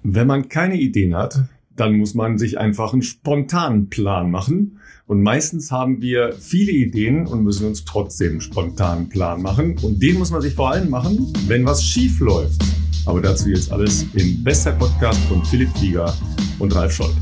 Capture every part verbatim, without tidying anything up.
Wenn man keine Ideen hat, dann muss man sich einfach einen spontanen Plan machen. Und meistens haben wir viele Ideen und müssen uns trotzdem einen spontanen Plan machen. Und den muss man sich vor allem machen, wenn was schief läuft. Aber dazu jetzt alles im bester Podcast von Philipp Flieger und Ralf Scholz.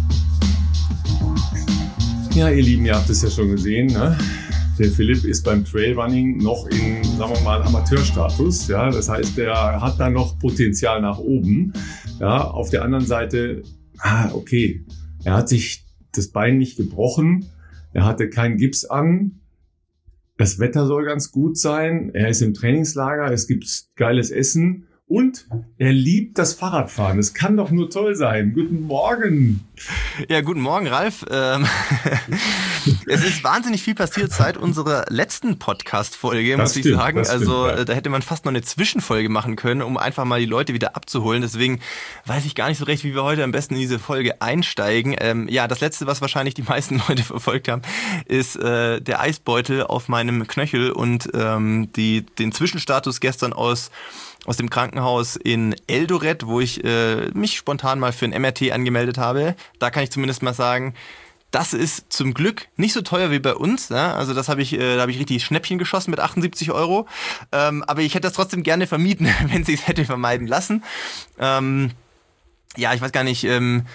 Ja, ihr Lieben, ihr habt es ja schon gesehen, ne? Der Philipp ist beim Trailrunning noch in, sagen wir mal, Amateurstatus. Ja, das heißt, er hat da noch Potenzial nach oben. Ja, auf der anderen Seite, ah, okay, er hat sich das Bein nicht gebrochen. Er hatte keinen Gips an. Das Wetter soll ganz gut sein. Er ist im Trainingslager. Es gibt geiles Essen. Und er liebt das Fahrradfahren. Es kann doch nur toll sein. Guten Morgen. Ja, guten Morgen, Ralf. Ähm, es ist wahnsinnig viel passiert seit unserer letzten Podcast-Folge, muss ich sagen. Also stimmt, ja. Da hätte man fast noch eine Zwischenfolge machen können, um einfach mal die Leute wieder abzuholen. Deswegen weiß ich gar nicht so recht, wie wir heute am besten in diese Folge einsteigen. Ähm, ja, das Letzte, was wahrscheinlich die meisten Leute verfolgt haben, ist äh, der Eisbeutel auf meinem Knöchel und ähm, die, den Zwischenstatus gestern aus aus dem Krankenhaus in Eldoret, wo ich äh, mich spontan mal für ein M R T angemeldet habe. Da kann ich zumindest mal sagen, das ist zum Glück nicht so teuer wie bei uns. Ja? Also das habe ich, äh, da habe ich richtig Schnäppchen geschossen mit achtundsiebzig Euro. Ähm, aber ich hätte das trotzdem gerne vermieden, wenn sie es hätte vermeiden lassen. Ähm, ja, ich weiß gar nicht, ähm,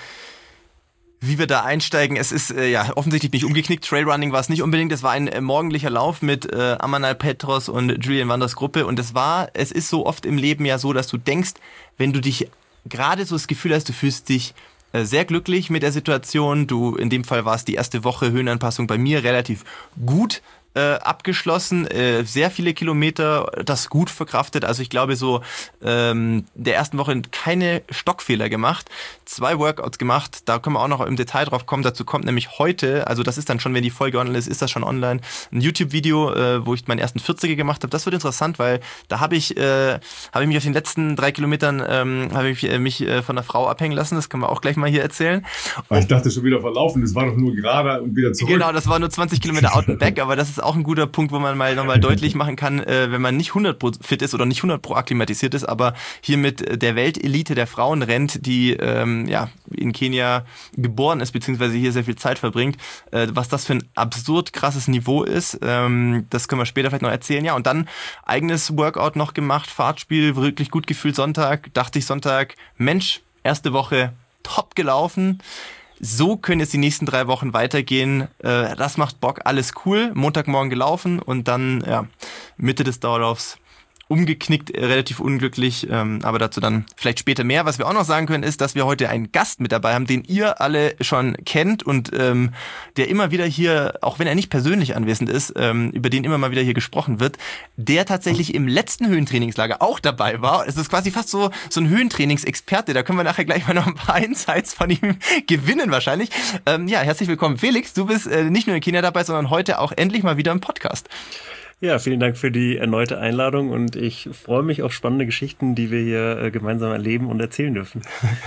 wie wir da einsteigen. Es ist äh, ja offensichtlich nicht umgeknickt. Trailrunning war es nicht unbedingt. Es war ein äh, morgendlicher Lauf mit äh, Amanal Petros und Julian Wanders Gruppe. Und es war, es ist so oft im Leben ja so, dass du denkst, wenn du dich gerade so das Gefühl hast, du fühlst dich äh, sehr glücklich mit der Situation. Du, in dem Fall war es die erste Woche Höhenanpassung bei mir relativ gut Äh, abgeschlossen, äh, sehr viele Kilometer, das gut verkraftet. Also ich glaube so ähm, der ersten Woche keine Stockfehler gemacht, zwei Workouts gemacht, da können wir auch noch im Detail drauf kommen. Dazu kommt nämlich heute, also das ist dann schon, wenn die Folge online ist, ist das schon online, ein YouTube-Video, äh, wo ich meinen ersten vierziger gemacht habe. Das wird interessant, weil da habe ich äh, habe ich mich auf den letzten drei Kilometern ähm, habe ich äh, mich äh, von einer Frau abhängen lassen. Das können wir auch gleich mal hier erzählen. Weil ich dachte schon wieder verlaufen, das war doch nur gerade und wieder zurück. Genau, das war nur zwanzig Kilometer out and back, aber das ist auch ein guter Punkt, wo man mal nochmal deutlich machen kann, äh, wenn man nicht hundert Prozent fit ist oder nicht hundert Prozent akklimatisiert ist, aber hier mit der Weltelite der Frauen rennt, die ähm, ja in Kenia geboren ist, beziehungsweise hier sehr viel Zeit verbringt, äh, was das für ein absurd krasses Niveau ist, ähm, das können wir später vielleicht noch erzählen. Ja, und dann eigenes Workout noch gemacht, Fahrtspiel, wirklich gut gefühlt Sonntag, dachte ich Sonntag, Mensch, erste Woche top gelaufen. So können jetzt die nächsten drei Wochen weitergehen. Äh, das macht Bock, alles cool. Montagmorgen gelaufen und dann ja, Mitte des Dauerlaufs umgeknickt, äh, relativ unglücklich. Ähm, aber dazu dann vielleicht später mehr. Was wir auch noch sagen können, ist, dass wir heute einen Gast mit dabei haben, den ihr alle schon kennt und ähm, der immer wieder hier, auch wenn er nicht persönlich anwesend ist, ähm, über den immer mal wieder hier gesprochen wird, der tatsächlich im letzten Höhentrainingslager auch dabei war. Es ist quasi fast so, so ein Höhentrainingsexperte. Da können wir nachher gleich mal noch ein paar Insights von ihm gewinnen wahrscheinlich. Ähm, ja, herzlich willkommen, Felix. Du bist äh, nicht nur in Kenia dabei, sondern heute auch endlich mal wieder im Podcast. Ja, vielen Dank für die erneute Einladung und ich freue mich auf spannende Geschichten, die wir hier äh, gemeinsam erleben und erzählen dürfen.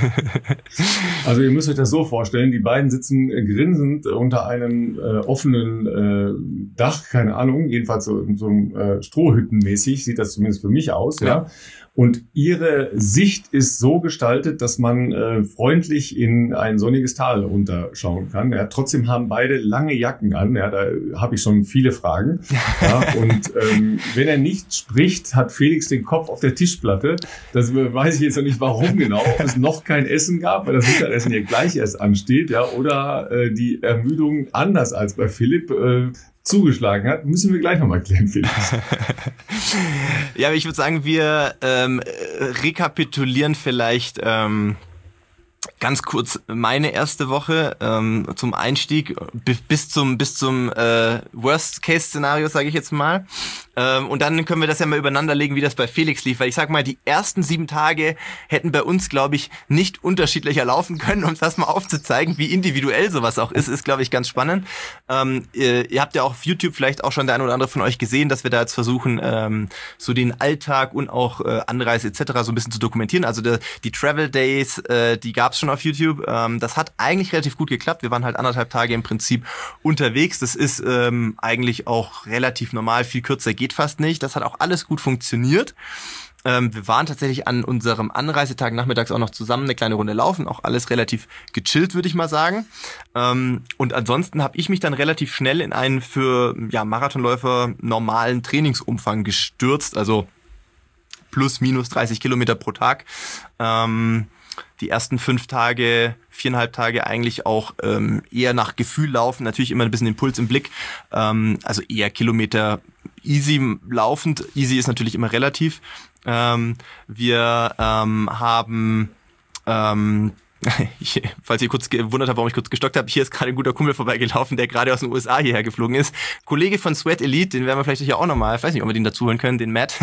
Also ihr müsst euch das so vorstellen, die beiden sitzen äh, grinsend unter einem äh, offenen äh, Dach, keine Ahnung, jedenfalls so, so äh, Strohhüttenmäßig sieht das zumindest für mich aus, ja. ja. Und ihre Sicht ist so gestaltet, dass man äh, freundlich in ein sonniges Tal runterschauen kann. Ja, trotzdem haben beide lange Jacken an. Ja, da habe ich schon viele Fragen. Ja, und ähm, wenn er nicht spricht, hat Felix den Kopf auf der Tischplatte. Das weiß ich jetzt noch nicht, warum genau. Ob es noch kein Essen gab, weil das Mittagessen hier gleich erst ansteht. Ja, oder äh, die Ermüdung anders als bei Philipp äh, zugeschlagen hat, müssen wir gleich nochmal klären, Felix. Ja, aber ich würde sagen, wir ähm, rekapitulieren vielleicht ähm, ganz kurz meine erste Woche ähm, zum Einstieg bis zum bis zum äh, Worst-Case-Szenario, sage ich jetzt mal. Ähm, und dann können wir das ja mal übereinander legen, wie das bei Felix lief. Weil ich sag mal, die ersten sieben Tage hätten bei uns, glaube ich, nicht unterschiedlicher laufen können, um das mal aufzuzeigen, wie individuell sowas auch ist, ist, glaube ich, ganz spannend. Ähm, ihr, ihr habt ja auch auf YouTube vielleicht auch schon der ein oder andere von euch gesehen, dass wir da jetzt versuchen, ähm, so den Alltag und auch äh, Anreise et cetera so ein bisschen zu dokumentieren. Also die, die Travel Days, äh, die gab's schon auf YouTube. Ähm, das hat eigentlich relativ gut geklappt. Wir waren halt anderthalb Tage im Prinzip unterwegs. Das ist ähm, eigentlich auch relativ normal, viel kürzer geht fast nicht. Das hat auch alles gut funktioniert. Ähm, wir waren tatsächlich an unserem Anreisetag nachmittags auch noch zusammen eine kleine Runde laufen, auch alles relativ gechillt, würde ich mal sagen. Ähm, und ansonsten habe ich mich dann relativ schnell in einen für ja, Marathonläufer normalen Trainingsumfang gestürzt, also plus minus dreißig Kilometer pro Tag. Ähm, die ersten fünf Tage, viereinhalb Tage eigentlich auch ähm, eher nach Gefühl laufen, natürlich immer ein bisschen den Puls im Blick, ähm, also eher Kilometer easy laufend. Easy ist natürlich immer relativ. Ähm, wir ähm, haben, ähm, ich, falls ihr kurz gewundert habt, warum ich kurz gestockt habe, hier ist gerade ein guter Kumpel vorbeigelaufen, der gerade aus den U S A hierher geflogen ist. Kollege von Sweat Elite, den werden wir vielleicht hier auch nochmal, ich weiß nicht, ob wir den dazu holen können, den Matt.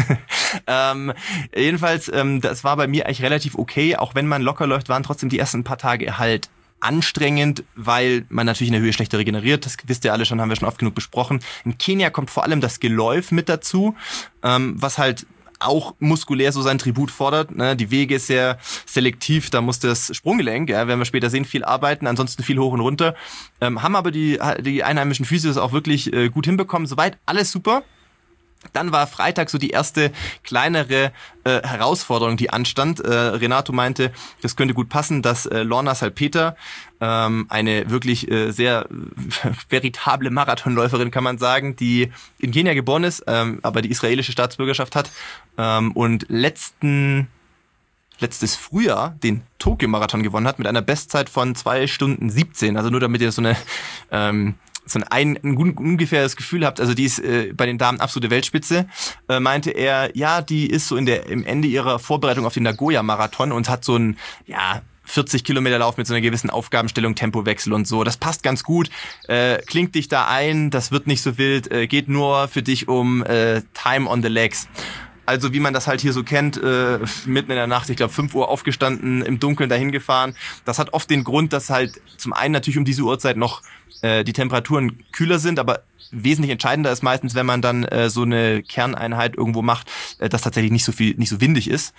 ähm, jedenfalls, ähm, das war bei mir eigentlich relativ okay, auch wenn man locker läuft, waren trotzdem die ersten paar Tage halt anstrengend, weil man natürlich in der Höhe schlechter regeneriert. Das wisst ihr alle schon, haben wir schon oft genug besprochen. In Kenia kommt vor allem das Geläuf mit dazu, ähm, was halt auch muskulär so sein Tribut fordert. Ne? Die Wege ist sehr selektiv, da muss das Sprunggelenk, ja, werden wir später sehen, viel arbeiten, ansonsten viel hoch und runter. Ähm, haben aber die, die einheimischen Physios auch wirklich äh, gut hinbekommen. Soweit alles super. Dann war Freitag so die erste kleinere äh, Herausforderung, die anstand. Äh, Renato meinte, das könnte gut passen, dass äh, Lorna Salpeter, ähm, eine wirklich äh, sehr äh, veritable Marathonläuferin, kann man sagen, die in Kenia geboren ist, ähm, aber die israelische Staatsbürgerschaft hat ähm, und letzten letztes Frühjahr den Tokio-Marathon gewonnen hat mit einer Bestzeit von zwei Stunden siebzehn. Also nur damit ihr so eine ähm, so ein, ein ungefähres Gefühl habt, also die ist äh, bei den Damen absolute Weltspitze, äh, meinte er, ja, die ist so in der im Ende ihrer Vorbereitung auf den Nagoya-Marathon und hat so ein, ja, vierzig Kilometer Lauf mit so einer gewissen Aufgabenstellung, Tempowechsel und so. Das passt ganz gut. Äh, klingt dich da ein, das wird nicht so wild, äh, geht nur für dich um äh, Time on the Legs. Also wie man das halt hier so kennt, äh, mitten in der Nacht, ich glaube fünf Uhr aufgestanden, im Dunkeln dahin gefahren. Das hat oft den Grund, dass halt zum einen natürlich um diese Uhrzeit noch äh, die Temperaturen kühler sind, aber wesentlich entscheidender ist meistens, wenn man dann äh, so eine Kerneinheit irgendwo macht, äh, dass tatsächlich nicht so viel, nicht so windig ist.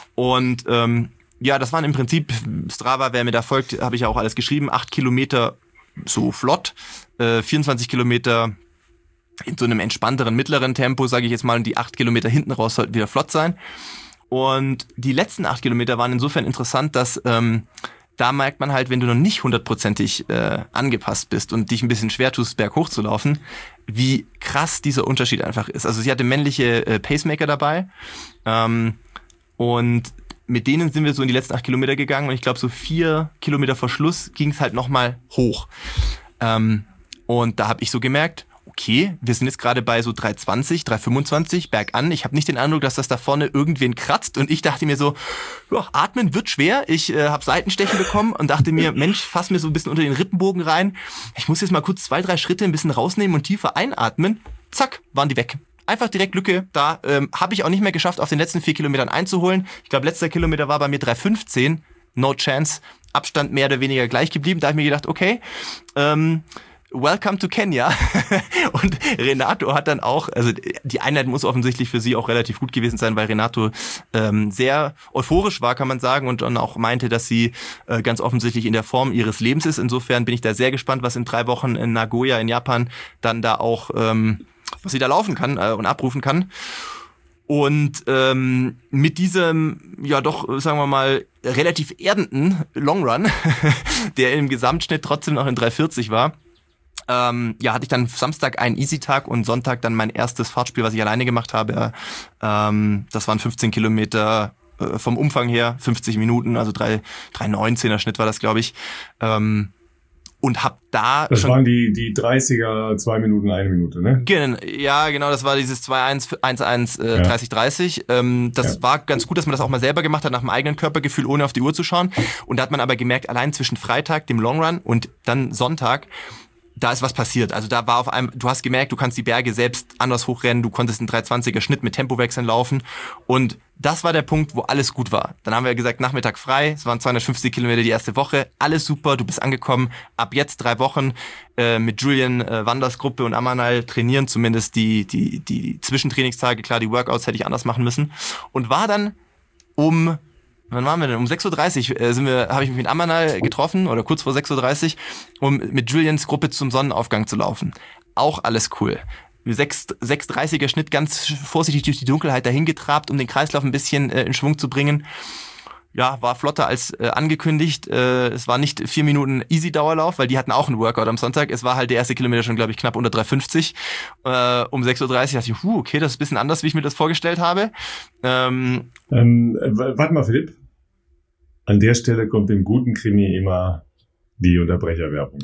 Und ähm, ja, das waren im Prinzip, Strava, wer mir da folgt, habe ich ja auch alles geschrieben, acht Kilometer so flott, äh, vierundzwanzig Kilometer in so einem entspannteren, mittleren Tempo, sage ich jetzt mal, und die acht Kilometer hinten raus sollten wieder flott sein. Und die letzten acht Kilometer waren insofern interessant, dass ähm, da merkt man halt, wenn du noch nicht hundertprozentig äh, angepasst bist und dich ein bisschen schwer tust, berghoch zu laufen, wie krass dieser Unterschied einfach ist. Also sie hatte männliche äh, Pacemaker dabei ähm, und mit denen sind wir so in die letzten acht Kilometer gegangen und ich glaube, so vier Kilometer vor Schluss ging es halt nochmal hoch. Ähm, und da habe ich so gemerkt, okay, wir sind jetzt gerade bei so drei zwanzig, drei fünfundzwanzig bergan. Ich habe nicht den Eindruck, dass das da vorne irgendwen kratzt. Und ich dachte mir so, ja, atmen wird schwer. Ich äh, habe Seitenstechen bekommen und dachte mir, Mensch, fass mir so ein bisschen unter den Rippenbogen rein. Ich muss jetzt mal kurz zwei, drei Schritte ein bisschen rausnehmen und tiefer einatmen. Zack, waren die weg. Einfach direkt Lücke da. Ähm, habe ich auch nicht mehr geschafft, auf den letzten vier Kilometern einzuholen. Ich glaube, letzter Kilometer war bei mir drei fünfzehn. No chance. Abstand mehr oder weniger gleich geblieben. Da habe ich mir gedacht, okay, ähm, welcome to Kenya. Und Renato hat dann auch, also die Einheit muss offensichtlich für sie auch relativ gut gewesen sein, weil Renato ähm, sehr euphorisch war, kann man sagen, und dann auch meinte, dass sie äh, ganz offensichtlich in der Form ihres Lebens ist. Insofern bin ich da sehr gespannt, was in drei Wochen in Nagoya in Japan dann da auch, ähm, was sie da laufen kann äh, und abrufen kann. Und ähm, mit diesem, ja doch, sagen wir mal, relativ erdenden Long Run, der im Gesamtschnitt trotzdem noch in drei vierzig war, Ähm, ja, hatte ich dann Samstag einen Easy-Tag und Sonntag dann mein erstes Fahrtspiel, was ich alleine gemacht habe. Ähm, das waren fünfzehn Kilometer äh, vom Umfang her, fünfzig Minuten, also drei neunzehner Schnitt war das, glaube ich. Ähm, und hab da Das schon waren die die dreißiger, zwei Minuten, eine Minute, ne? Gen- Ja, genau, das war dieses zwei eins, eins eins, äh, Ja. dreißig dreißig. Ähm, das Ja. war ganz gut, dass man das auch mal selber gemacht hat, nach dem eigenen Körpergefühl, ohne auf die Uhr zu schauen. Und da hat man aber gemerkt, allein zwischen Freitag, dem Long Run, und dann Sonntag, da ist was passiert. Also da war auf einem, du hast gemerkt, du kannst die Berge selbst anders hochrennen, du konntest einen drei zwanziger Schnitt mit Tempowechseln laufen, und das war der Punkt, wo alles gut war. Dann haben wir gesagt, Nachmittag frei, es waren zweihundertfünfzig Kilometer die erste Woche, alles super, du bist angekommen, ab jetzt drei Wochen äh, mit Julian äh, Wanders Gruppe und Amanal trainieren, zumindest die, die, die Zwischentrainingstage, klar, die Workouts hätte ich anders machen müssen, und war dann um Wann waren wir denn? Um sechs Uhr dreißig äh, sind wir, habe ich mich mit Amanal getroffen, oder kurz vor sechs Uhr dreißig, um mit Julians Gruppe zum Sonnenaufgang zu laufen. Auch alles cool. sechs dreißiger Schnitt ganz vorsichtig durch die Dunkelheit dahin getrabt, um den Kreislauf ein bisschen äh, in Schwung zu bringen. Ja, war flotter als äh, angekündigt. Äh, es war nicht vier Minuten Easy-Dauerlauf, weil die hatten auch einen Workout am Sonntag. Es war halt der erste Kilometer schon, glaube ich, knapp unter drei fünfzig. Äh, um sechs Uhr dreißig dachte ich, huh, okay, das ist ein bisschen anders, wie ich mir das vorgestellt habe. Ähm, ähm, warte mal, Philipp. An der Stelle kommt dem guten Krimi immer die Unterbrecherwerbung.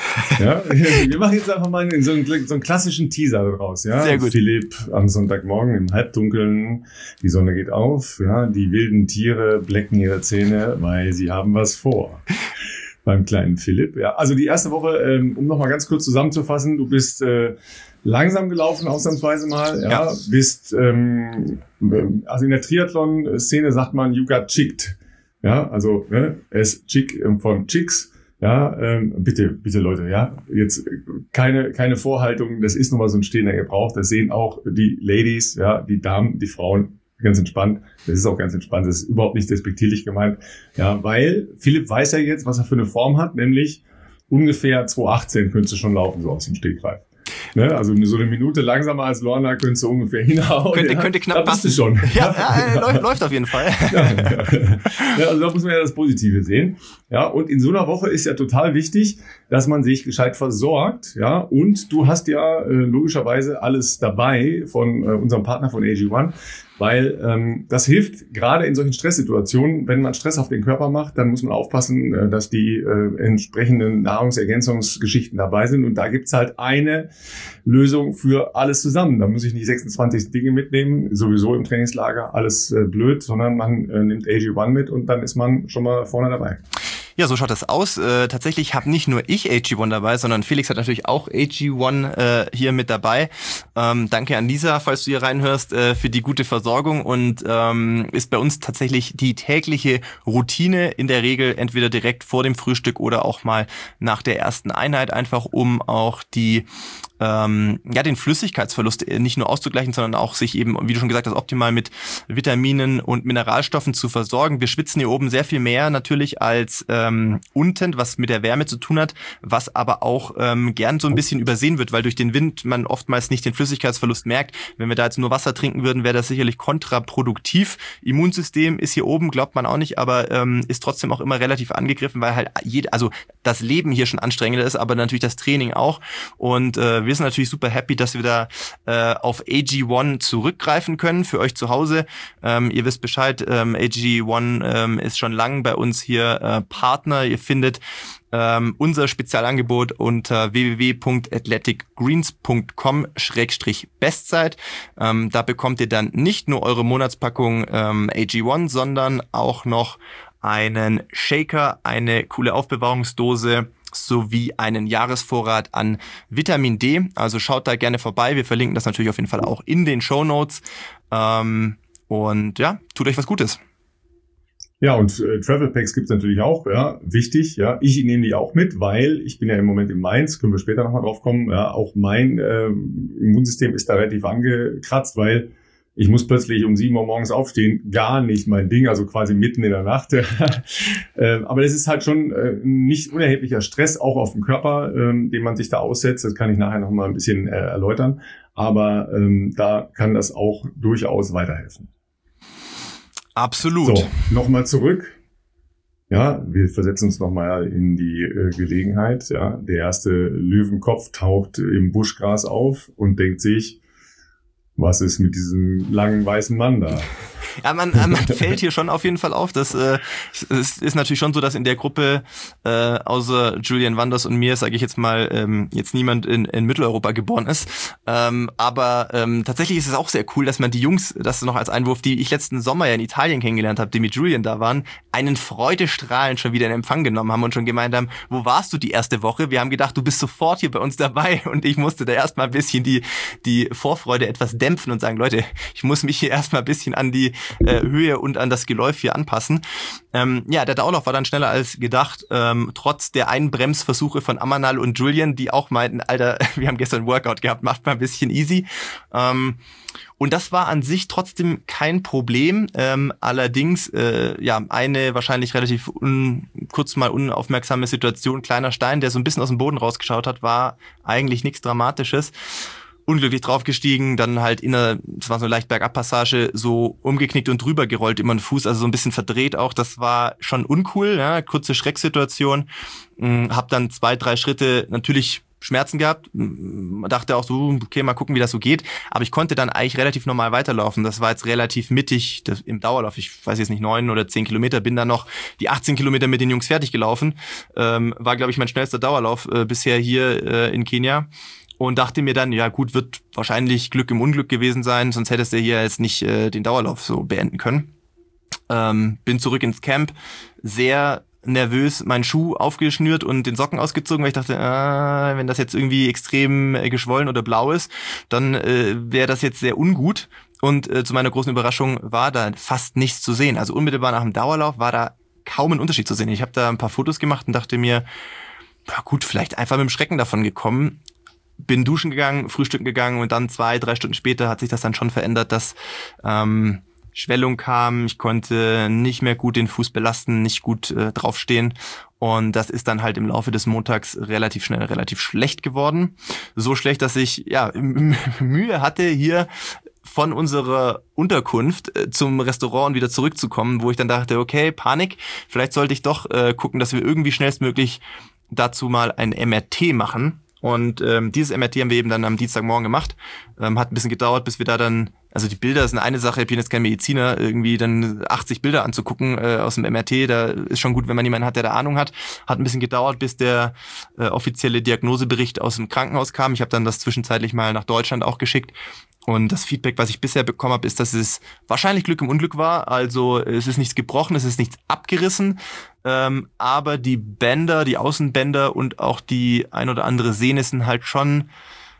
Ja, wir machen jetzt einfach mal so einen, so einen klassischen Teaser daraus. Ja? Sehr gut. Philipp am Sonntagmorgen im Halbdunkeln, die Sonne geht auf, ja, die wilden Tiere blecken ihre Zähne, weil sie haben was vor. Beim kleinen Philipp. Ja, also die erste Woche, ähm, um nochmal ganz kurz zusammenzufassen, du bist äh, langsam gelaufen, ausnahmsweise mal. Ja, ja. Bist, ähm, also in der Triathlon-Szene sagt man, you got chicked. Ja, also ne, es chick von Chicks. Ja, ähm, bitte, bitte Leute, ja, jetzt keine keine Vorhaltung, das ist nun mal so ein stehender Gebrauch, das sehen auch die Ladies, ja, die Damen, die Frauen ganz entspannt, das ist auch ganz entspannt, das ist überhaupt nicht despektierlich gemeint, ja, weil Philipp weiß ja jetzt, was er für eine Form hat, nämlich ungefähr zwei achtzehn könntest du schon laufen, so aus dem Stegreif. Ne, also so eine Minute langsamer als Lorna könntest du ungefähr hinhauen. Könnte, ja. könnte knapp da bist passen. Du schon. Ja, ja, ja läuft, läuft auf jeden Fall. Ja, ja. Ja, also da muss man ja das Positive sehen. Ja, und in so einer Woche ist ja total wichtig, dass man sich gescheit versorgt. Ja, und du hast ja äh, logischerweise alles dabei von äh, unserem Partner von A G eins. Weil ähm, das hilft gerade in solchen Stresssituationen, wenn man Stress auf den Körper macht, dann muss man aufpassen, äh, dass die äh, entsprechenden Nahrungsergänzungsgeschichten dabei sind. Und da gibt's halt eine Lösung für alles zusammen. Da muss ich nicht sechsundzwanzig Dinge mitnehmen, sowieso im Trainingslager, alles äh, blöd, sondern man äh, nimmt A G eins mit und dann ist man schon mal vorne dabei. Ja, so schaut das aus. Äh, tatsächlich habe nicht nur ich A G eins dabei, sondern Felix hat natürlich auch A G eins äh, hier mit dabei. Ähm, danke an Lisa, falls du hier reinhörst, äh, für die gute Versorgung und ähm, ist bei uns tatsächlich die tägliche Routine, in der Regel entweder direkt vor dem Frühstück oder auch mal nach der ersten Einheit, einfach um auch die ähm, ja den Flüssigkeitsverlust nicht nur auszugleichen, sondern auch sich eben, wie du schon gesagt hast, optimal mit Vitaminen und Mineralstoffen zu versorgen. Wir schwitzen hier oben sehr viel mehr natürlich als ähm, unten, was mit der Wärme zu tun hat, was aber auch ähm, gern so ein bisschen übersehen wird, weil durch den Wind man oftmals nicht den Flüssigkeitsverlust merkt. Wenn wir da jetzt nur Wasser trinken würden, wäre das sicherlich kontraproduktiv. Immunsystem ist hier oben, glaubt man auch nicht, aber ähm, ist trotzdem auch immer relativ angegriffen, weil halt jede, also das Leben hier schon anstrengender ist, aber natürlich das Training auch. Und äh, wir sind natürlich super happy, dass wir da äh, auf A G eins zurückgreifen können für euch zu Hause. Ähm, ihr wisst Bescheid, ähm, A G eins ähm, ist schon lang bei uns hier äh, Partner. Ihr findet ähm, unser Spezialangebot unter w w w punkt athletic greens punkt com schrägstrich bestzeit. Ähm, da bekommt ihr dann nicht nur eure Monatspackung ähm, A G eins, sondern auch noch einen Shaker, eine coole Aufbewahrungsdose sowie einen Jahresvorrat an Vitamin D. Also schaut da gerne vorbei. Wir verlinken das natürlich auf jeden Fall auch in den Shownotes. Ähm, und ja, tut euch was Gutes. Ja, und äh, Travel Packs gibt's natürlich auch, ja, wichtig, ja. Ich nehme die auch mit, weil ich bin ja im Moment in Mainz, können wir später nochmal drauf kommen, ja, auch mein äh, Immunsystem ist da relativ angekratzt, weil ich muss plötzlich um sieben Uhr morgens aufstehen, gar nicht mein Ding, also quasi mitten in der Nacht. äh, aber es ist halt schon äh, nicht unerheblicher Stress, auch auf dem Körper, äh, den man sich da aussetzt, das kann ich nachher nochmal ein bisschen äh, erläutern, aber ähm, da kann das auch durchaus weiterhelfen. Absolut. So, nochmal zurück. Ja, wir versetzen uns nochmal in die äh, Gelegenheit. Ja, der erste Löwenkopf taucht im Buschgras auf und denkt sich, was ist mit diesem langen weißen Mann da? Ja, man, man fällt hier schon auf jeden Fall auf. Das äh, es ist natürlich schon so, dass in der Gruppe äh, außer Julian Wanders und mir, sage ich jetzt mal, ähm, jetzt niemand in, in Mitteleuropa geboren ist. Ähm, aber ähm, tatsächlich ist es auch sehr cool, dass man die Jungs, das noch als Einwurf, die ich letzten Sommer ja in Italien kennengelernt habe, die mit Julian da waren, einen Freudestrahlen schon wieder in Empfang genommen haben und schon gemeint haben, wo warst du die erste Woche? Wir haben gedacht, du bist sofort hier bei uns dabei und ich musste da erstmal ein bisschen die die Vorfreude etwas dämpfen und sagen, Leute, ich muss mich hier erstmal ein bisschen an die äh, Höhe und an das Geläuf hier anpassen. Ähm, ja, der Dauerlauf war dann schneller als gedacht, ähm, trotz der Einbremsversuche von Amanal und Julian, die auch meinten, Alter, wir haben gestern ein Workout gehabt, macht mal ein bisschen easy. Ähm, und das war an sich trotzdem kein Problem. Ähm, allerdings, äh, ja, eine wahrscheinlich relativ un, kurz mal unaufmerksame Situation, kleiner Stein, der so ein bisschen aus dem Boden rausgeschaut hat, war eigentlich nichts Dramatisches. unglücklich draufgestiegen, dann halt in einer, das war so eine leicht Bergabpassage, so umgeknickt und drüber gerollt immer den Fuß, also so ein bisschen verdreht auch. Das war schon uncool, ja, kurze Schrecksituation. Hab dann zwei, drei Schritte natürlich Schmerzen gehabt, dachte auch so, okay, mal gucken, wie das so geht, aber ich konnte dann eigentlich relativ normal weiterlaufen. Das war jetzt relativ mittig das, im Dauerlauf, ich weiß jetzt nicht, neun oder zehn Kilometer, bin dann noch die achtzehn Kilometer mit den Jungs fertig gelaufen, ähm, war, glaube ich, mein schnellster Dauerlauf äh, bisher hier äh, in Kenia und dachte mir dann, ja gut, wird wahrscheinlich Glück im Unglück gewesen sein, sonst hättest du hier jetzt nicht äh, den Dauerlauf so beenden können. Ähm, bin zurück ins Camp, sehr nervös meinen Schuh aufgeschnürt und den Socken ausgezogen, weil ich dachte, ah, wenn das jetzt irgendwie extrem äh, geschwollen oder blau ist, dann äh, wäre das jetzt sehr ungut. Und äh, zu meiner großen Überraschung war da fast nichts zu sehen. Also unmittelbar nach dem Dauerlauf war da kaum ein Unterschied zu sehen. Ich habe da ein paar Fotos gemacht und dachte mir, na gut, vielleicht einfach mit dem Schrecken davon gekommen. Bin duschen gegangen, frühstücken gegangen und dann zwei, drei Stunden später hat sich das dann schon verändert, dass ähm, Schwellung kam, ich konnte nicht mehr gut den Fuß belasten, nicht gut äh, draufstehen und das ist dann halt im Laufe des Montags relativ schnell relativ schlecht geworden. So schlecht, dass ich ja Mühe hatte, hier von unserer Unterkunft äh, zum Restaurant und wieder zurückzukommen, wo ich dann dachte, okay, Panik, vielleicht sollte ich doch äh, gucken, dass wir irgendwie schnellstmöglich dazu mal ein M R T machen. Und ähm, dieses M R T haben wir eben dann am Dienstagmorgen gemacht. Ähm, hat ein bisschen gedauert, bis wir da dann, also die Bilder sind eine Sache, ich bin jetzt kein Mediziner, irgendwie dann achtzig Bilder anzugucken äh, aus dem M R T, da ist schon gut, wenn man jemanden hat, der da Ahnung hat. Hat ein bisschen gedauert, bis der äh, offizielle Diagnosebericht aus dem Krankenhaus kam. Ich habe dann das zwischenzeitlich mal nach Deutschland auch geschickt. Und das Feedback, was ich bisher bekommen habe, ist, dass es wahrscheinlich Glück im Unglück war. Also es ist nichts gebrochen, es ist nichts abgerissen. Ähm, aber die Bänder, die Außenbänder und auch die ein oder andere Sehne sind halt schon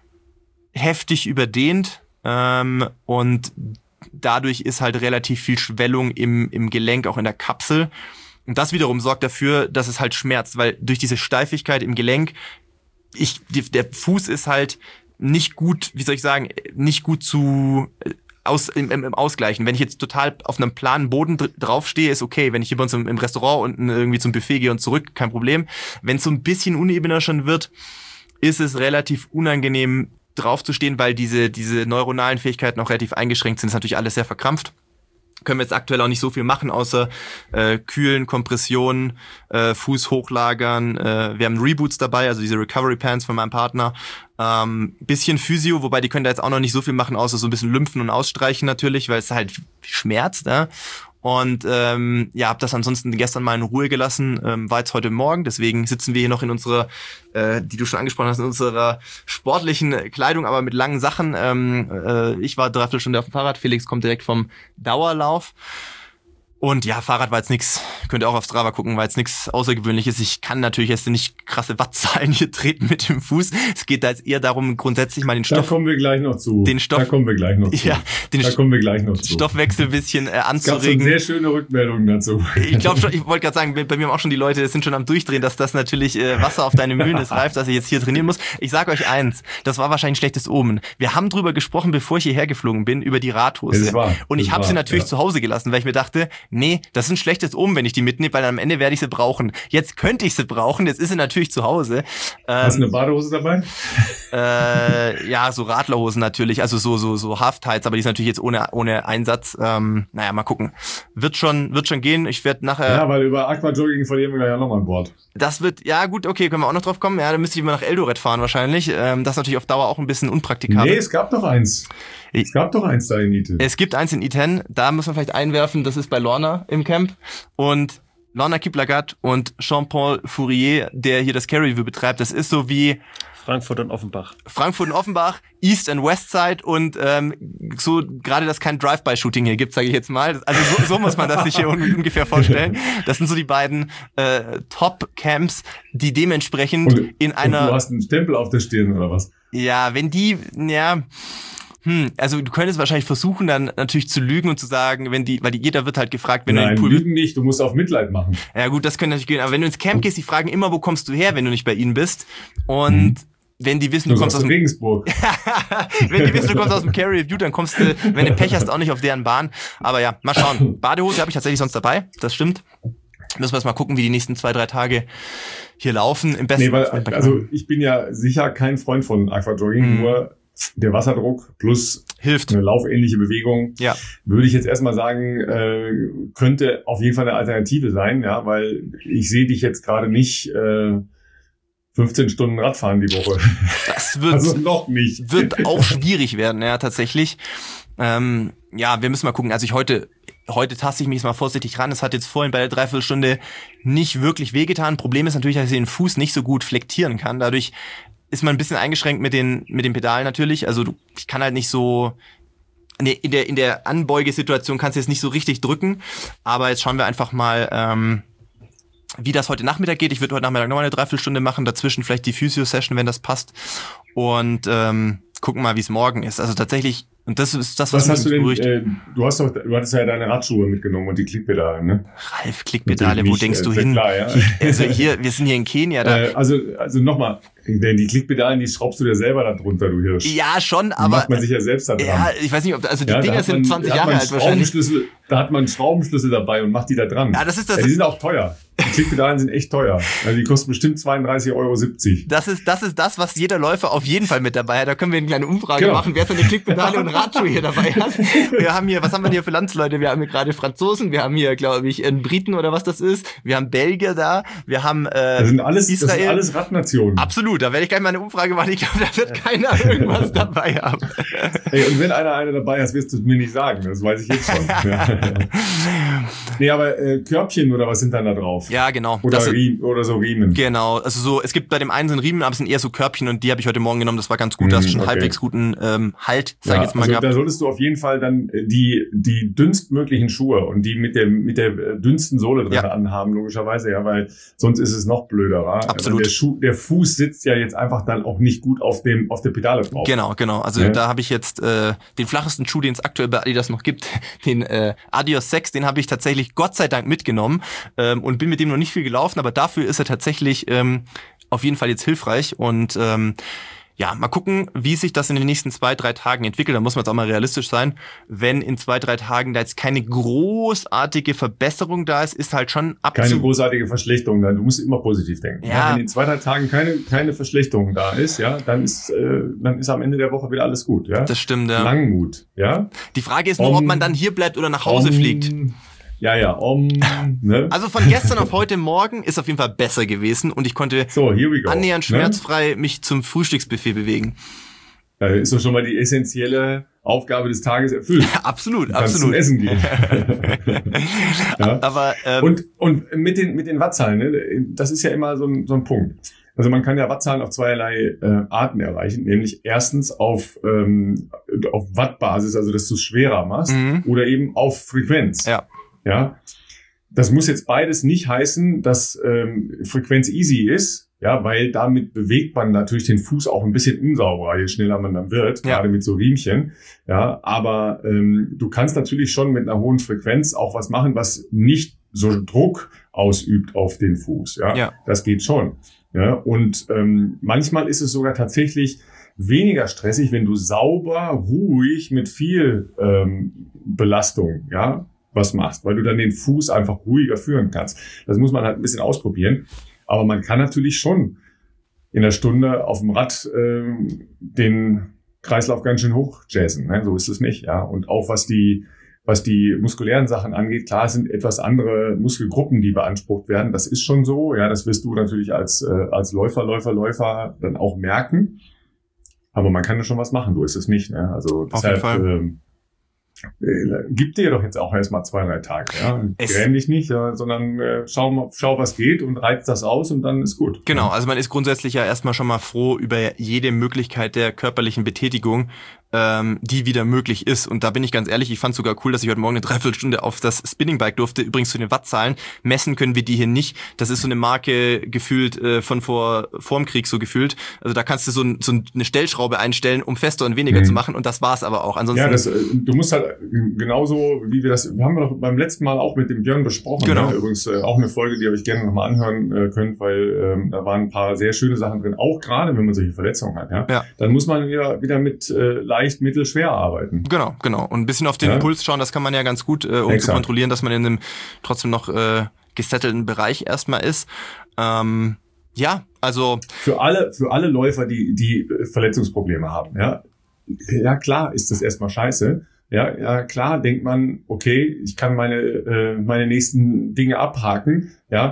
heftig überdehnt. Ähm, und dadurch ist halt relativ viel Schwellung im, im Gelenk, auch in der Kapsel. Und das wiederum sorgt dafür, dass es halt schmerzt, weil durch diese Steifigkeit im Gelenk, ich, die, der Fuß ist halt nicht gut, wie soll ich sagen, nicht gut zu aus im, im Ausgleichen. Wenn ich jetzt total auf einem planen Boden dr- draufstehe, ist okay. Wenn ich hier bei uns im, im Restaurant unten irgendwie zum Buffet gehe und zurück, kein Problem. Wenn es so ein bisschen unebener schon wird, ist es relativ unangenehm draufzustehen, weil diese diese neuronalen Fähigkeiten auch relativ eingeschränkt sind. Das ist natürlich alles sehr verkrampft. Können wir jetzt aktuell auch nicht so viel machen, außer äh, kühlen, Kompressionen, äh, Fuß hochlagern. Äh, wir haben Reboots dabei, also diese Recovery Pants von meinem Partner. Ähm, bisschen Physio, wobei die können da jetzt auch noch nicht so viel machen, außer so ein bisschen Lymphen und Ausstreichen natürlich, weil es halt schmerzt. Ne? Und ähm, ja, habe das ansonsten gestern mal in Ruhe gelassen, ähm, war jetzt heute Morgen, deswegen sitzen wir hier noch in unserer, äh, die du schon angesprochen hast, in unserer sportlichen Kleidung, aber mit langen Sachen. Ähm, äh, ich war dreiviertel Stunde auf dem Fahrrad, Felix kommt direkt vom Dauerlauf. Und ja, Fahrrad war jetzt nix, könnt ihr auch auf Strava gucken, war jetzt nix Außergewöhnliches. Ich kann natürlich jetzt nicht krasse Wattzahlen hier treten mit dem Fuß. Es geht da jetzt eher darum, grundsätzlich mal den Stoff... Da kommen wir gleich noch zu. Den Stoff, da kommen wir gleich noch zu. Ja, den da kommen wir gleich noch zu. Stoffwechsel ein bisschen äh, anzuregen. Es gab schon sehr schöne Rückmeldungen dazu. Ich glaube schon, ich wollte gerade sagen, bei mir haben auch schon die Leute, sind schon am Durchdrehen, dass das natürlich äh, Wasser auf deine Mühlen ist, reift, dass ich jetzt hier trainieren muss. Ich sage euch eins, das war wahrscheinlich ein schlechtes Omen. Wir haben drüber gesprochen, bevor ich hierher geflogen bin, über die Radhose. Das war, Und ich habe sie natürlich ja. zu Hause gelassen, weil ich mir dachte, nee, das ist ein schlechtes Omen, wenn ich die mitnehme, weil am Ende werde ich sie brauchen. Jetzt könnte ich sie brauchen, jetzt ist sie natürlich zu Hause. Ähm, Hast du eine Badehose dabei? Äh, ja, so Radlerhosen natürlich, also so so so Half-Tights, aber die ist natürlich jetzt ohne ohne Einsatz. Ähm, naja, mal gucken. Wird schon wird schon gehen. Ich werde nachher... Ja, weil über Aquajogging verlieren wir ja nochmal an Bord. Das wird, ja gut, okay, können wir auch noch drauf kommen. Ja, dann müsste ich immer nach Eldoret fahren wahrscheinlich. Ähm, das ist natürlich auf Dauer auch ein bisschen unpraktikabel. Nee, es gab doch eins. Es gab doch eins da in I T E N. Es gibt eins in I T E N, da muss man vielleicht einwerfen, das ist bei Lorna im Camp. Und Lorna Kiplagat und Jean-Paul Fourier, der hier das Care Review betreibt, das ist so wie Frankfurt und Offenbach. Frankfurt und Offenbach, East and West Side und ähm, so gerade, dass kein Drive-by-Shooting hier gibt, sage ich jetzt mal. Also so, so muss man das sich hier ungefähr vorstellen. Das sind so die beiden äh, Top-Camps, die dementsprechend und, in einer... Und du hast einen Stempel auf der Stirn oder was? Ja, wenn die, ja... Hm, also du könntest wahrscheinlich versuchen, dann natürlich zu lügen und zu sagen, wenn die, weil die, jeder wird halt gefragt, wenn Nein, du in den Pool... lügen nicht, du musst auf Mitleid machen. Ja gut, das könnte natürlich gehen, aber wenn du ins Camp gehst, die fragen immer, wo kommst du her, wenn du nicht bei ihnen bist und... Hm. Wenn die wissen, du, du kommst aus dem Regensburg. Wenn die wissen, du kommst aus dem Care Review, dann kommst du, wenn du Pech hast, auch nicht auf deren Bahn. Aber ja, mal schauen. Badehose habe ich tatsächlich sonst dabei. Das stimmt. Müssen wir jetzt mal gucken, wie die nächsten zwei, drei Tage hier laufen. Im besten nee, weil, also ich bin ja sicher kein Freund von Aquajogging, mhm. nur der Wasserdruck plus hilft eine laufähnliche Bewegung, ja. würde ich jetzt erstmal sagen, äh, könnte auf jeden Fall eine Alternative sein, ja, weil ich sehe dich jetzt gerade nicht äh, fünfzehn Stunden Radfahren die Woche. Das wird, also noch nicht. Wird auch schwierig werden, ja, tatsächlich. Ähm, ja, wir müssen mal gucken. Also ich heute, heute taste ich mich mal vorsichtig ran. Es hat jetzt vorhin bei der Dreiviertelstunde nicht wirklich wehgetan. Problem ist natürlich, dass ich den Fuß nicht so gut flektieren kann. Dadurch ist man ein bisschen eingeschränkt mit den, mit den Pedalen natürlich. Also du, ich kann halt nicht so, nee, in der, in der Anbeugesituation kannst du jetzt nicht so richtig drücken. Aber jetzt schauen wir einfach mal, ähm, wie das heute Nachmittag geht. Ich würde heute Nachmittag nochmal eine Dreiviertelstunde machen, dazwischen vielleicht die Physio-Session, wenn das passt. Und ähm, gucken mal, wie es morgen ist. Also tatsächlich, und das ist das, was, was mich beruhigt. Äh, du hast doch, du hattest ja deine Radschuhe mitgenommen und die Klickpedale, ne? Ralf, Klickpedale, wo denkst äh, du hin? Klar, ja. Also hier, wir sind hier in Kenia. Da. Äh, also, also nochmal, denn die Klickpedalen, die schraubst du dir selber da drunter, du Hirsch. Ja, schon, aber... Die macht man sich ja selbst da dran. Ja, ich weiß nicht, ob... Also die ja, Dinger sind zwanzig Jahre alt wahrscheinlich. Da hat man einen Schraubenschlüssel dabei und macht die da dran. Ja, das ist das... Ja, die sind auch teuer. Die Klickpedalen sind echt teuer. Also die kosten bestimmt zweiunddreißig Euro siebzig. Das ist, das ist das, was jeder Läufer auf jeden Fall mit dabei hat. Da können wir eine kleine Umfrage genau. machen, wer seine Klickpedale und Radschuhe hier dabei hat. Wir haben hier, was haben wir hier für Landsleute? Wir haben hier gerade Franzosen, wir haben hier, glaube ich, einen Briten oder was das ist. Wir haben Belgier da, wir haben äh, das sind alles, Israel. Das sind alles Radnationen. Absolut, da werde ich gleich mal eine Umfrage machen. Ich glaube, da wird keiner irgendwas dabei haben. Ey, und wenn einer eine dabei ist, wirst du es mir nicht sagen. Das weiß ich jetzt schon. Nee, aber äh, Körbchen oder was sind dann da drauf? Ja, genau. Oder, das, Riem, oder so Riemen. Genau, also so, es gibt bei dem einen sind Riemen, aber es sind eher so Körbchen und die habe ich heute Morgen genommen, das war ganz gut, da hast du schon okay. halbwegs guten ähm, Halt, sag ich ja, jetzt mal also gehabt. Da solltest du auf jeden Fall dann die die dünnstmöglichen Schuhe und die mit der mit der dünnsten Sohle drin ja. anhaben, logischerweise, ja, weil sonst ist es noch blöder, wa? Absolut. Also der Schuh, der Fuß sitzt ja jetzt einfach dann auch nicht gut auf dem auf der Pedale drauf. Genau, genau, also ja. da habe ich jetzt äh, den flachesten Schuh, den es aktuell bei Adidas noch gibt, den äh, Adios sechs, den habe ich tatsächlich Gott sei Dank mitgenommen ähm, und bin mit dem noch nicht viel gelaufen, aber dafür ist er tatsächlich ähm, auf jeden Fall jetzt hilfreich und ähm, ja, mal gucken, wie sich das in den nächsten zwei, drei Tagen entwickelt. Da muss man jetzt auch mal realistisch sein. Wenn in zwei, drei Tagen da jetzt keine großartige Verbesserung da ist, ist halt schon ab. Keine großartige Verschlechterung da. Du musst immer positiv denken. Ja. Ja, wenn in zwei, drei Tagen keine keine Verschlechterung da ist, ja, dann ist äh, dann ist am Ende der Woche wieder alles gut. Ja, das stimmt. Ja. Langmut. Ja. Die Frage ist nur, um, ob man dann hier bleibt oder nach Hause um, fliegt. Ja, ja, um, ne? Also von gestern auf heute Morgen ist auf jeden Fall besser gewesen und ich konnte so, here we go. annähernd schmerzfrei ne? mich zum Frühstücksbuffet bewegen. Da ist doch schon mal die essentielle Aufgabe des Tages erfüllt. Ja, absolut, du absolut. Kannst zum Essen gehen. Ja? Aber ähm, und und mit den mit den Wattzahlen, ne? Das ist ja immer so ein so ein Punkt. Also man kann ja Wattzahlen auf zweierlei äh, Arten erreichen, nämlich erstens auf ähm, auf Wattbasis, also dass du es schwerer machst, mhm. oder eben auf Frequenz. Ja. Ja, das muss jetzt beides nicht heißen, dass ähm, Frequenz easy ist, ja, weil damit bewegt man natürlich den Fuß auch ein bisschen unsauberer, je schneller man dann wird, ja. gerade mit so Riemchen. Ja, aber ähm, du kannst natürlich schon mit einer hohen Frequenz auch was machen, was nicht so Druck ausübt auf den Fuß. Ja, ja. Das geht schon. Ja, und ähm, manchmal ist es sogar tatsächlich weniger stressig, wenn du sauber, ruhig mit viel ähm, Belastung, ja, was machst, weil du dann den Fuß einfach ruhiger führen kannst. Das muss man halt ein bisschen ausprobieren. Aber man kann natürlich schon in der Stunde auf dem Rad äh, den Kreislauf ganz schön hoch jazzen. Ne? So ist es nicht. Ja. Und auch was die was die muskulären Sachen angeht, klar sind etwas andere Muskelgruppen, die beansprucht werden. Das ist schon so. Ja, das wirst du natürlich als äh, als Läufer, Läufer, Läufer dann auch merken. Aber man kann ja schon was machen. So ist es nicht. Ne? Also deshalb ähm, gib dir doch jetzt auch erstmal zwei, drei Tage, ja. Gräm dich nicht, ja, sondern äh, schau, schau, was geht und reiz das aus und dann ist gut. Genau, also man ist grundsätzlich ja erstmal schon mal froh über jede Möglichkeit der körperlichen Betätigung, ähm, die wieder möglich ist. Und da bin ich ganz ehrlich, ich fand sogar cool, dass ich heute Morgen eine Dreiviertelstunde auf das Spinningbike durfte. Übrigens zu den Wattzahlen. Messen können wir die hier nicht. Das ist so eine Marke gefühlt äh, von vor vorm Krieg so gefühlt. Also da kannst du so, ein, so eine Stellschraube einstellen, um fester und weniger mhm. zu machen. Und das war's aber auch. Ansonsten ja, das, du musst halt genauso, wie wir das, wir haben wir doch beim letzten Mal auch mit dem Björn besprochen. Genau. Ne? Übrigens äh, auch eine Folge, die ihr euch gerne nochmal anhören äh, könnt, weil ähm, da waren ein paar sehr schöne Sachen drin. Auch gerade, wenn man solche Verletzungen hat. Ja, ja. Dann muss man wieder, wieder mit äh, leicht, mittel, schwer arbeiten. Genau, genau. Und ein bisschen auf den ja? Puls schauen, das kann man ja ganz gut, äh, um Exakt. zu kontrollieren, dass man in einem trotzdem noch äh, gesettelten Bereich erstmal ist. Ähm, ja, also für alle, für alle Läufer, die die Verletzungsprobleme haben, ja, ja klar ist das erstmal scheiße. Ja, ja klar denkt man, okay, ich kann meine äh, meine nächsten Dinge abhaken. Ja,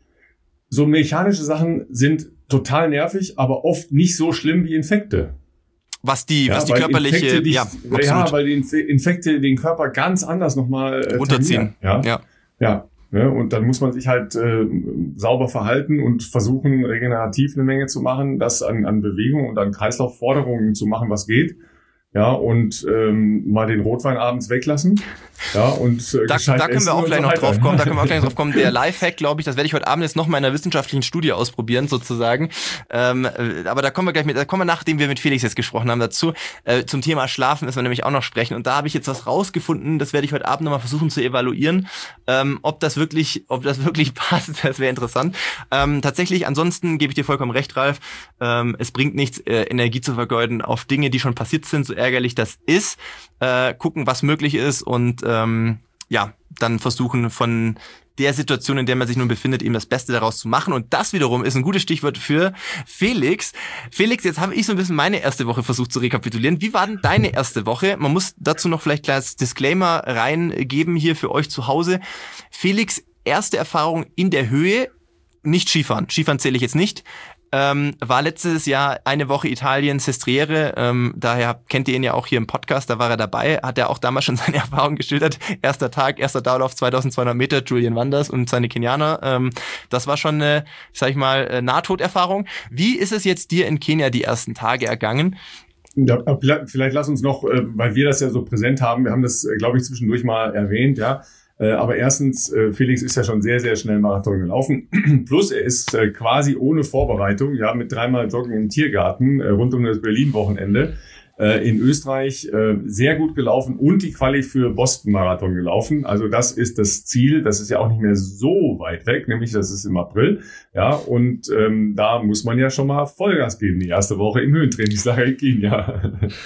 so mechanische Sachen sind total nervig, aber oft nicht so schlimm wie Infekte. Was die, ja, was die körperliche, dich, ja, absolut. Ja, weil die Infekte den Körper ganz anders nochmal äh, runterziehen. Ja, ja, ja. Ne? Und dann muss man sich halt äh, sauber verhalten und versuchen, regenerativ eine Menge zu machen, das an, an Bewegung und an Kreislaufforderungen zu machen, was geht. Ja, und ähm, mal den Rotwein abends weglassen. Ja, und äh, da, da können wir auch gleich noch drauf kommen. Da können wir auch gleich noch drauf kommen. Der Lifehack, glaube ich, das werde ich heute Abend jetzt noch mal in einer wissenschaftlichen Studie ausprobieren, sozusagen. Ähm, aber da kommen wir gleich mit, da kommen wir, nachdem wir mit Felix jetzt gesprochen haben, dazu. Äh, zum Thema Schlafen müssen wir nämlich auch noch sprechen. Und da habe ich jetzt was rausgefunden, das werde ich heute Abend noch mal versuchen zu evaluieren. Ähm, ob das wirklich, ob das wirklich passt, das wäre interessant. Ähm, tatsächlich, ansonsten gebe ich dir vollkommen recht, Ralf. Ähm, es bringt nichts, äh, Energie zu vergeuden auf Dinge, die schon passiert sind, so ärgerlich das ist. Äh, gucken, was möglich ist und ähm, ja, dann versuchen von der Situation, in der man sich nun befindet, eben das Beste daraus zu machen. Und das wiederum ist ein gutes Stichwort für Felix. Felix, jetzt habe ich so ein bisschen meine erste Woche versucht zu rekapitulieren. Wie war denn deine erste Woche? Man muss dazu noch vielleicht als Disclaimer reingeben hier für euch zu Hause. Felix, erste Erfahrung in der Höhe, nicht Skifahren. Skifahren zähle ich jetzt nicht. Ähm, war letztes Jahr eine Woche Italien, Sestriere, ähm, daher kennt ihr ihn ja auch hier im Podcast, da war er dabei, hat er auch damals schon seine Erfahrung geschildert, erster Tag, erster Dauerlauf, zweitausendzweihundert Meter, Julian Wanders und seine Kenianer, ähm, das war schon eine, sag ich mal, Nahtoderfahrung. Wie ist es jetzt dir in Kenia die ersten Tage ergangen? Ja, vielleicht lass uns noch, weil wir das ja so präsent haben, wir haben das, glaube ich, zwischendurch mal erwähnt, ja. Äh, aber erstens, äh, Felix ist ja schon sehr, sehr schnell Marathon gelaufen. Plus er ist äh, quasi ohne Vorbereitung, ja, mit dreimal Joggen im Tiergarten äh, rund um das Berlin-Wochenende äh, in Österreich äh, sehr gut gelaufen und die Quali für Boston-Marathon gelaufen. Also das ist das Ziel. Das ist ja auch nicht mehr so weit weg, nämlich das ist im April. Ja, und ähm, da muss man ja schon mal Vollgas geben, die erste Woche im Höhentrainingslager in Kenia.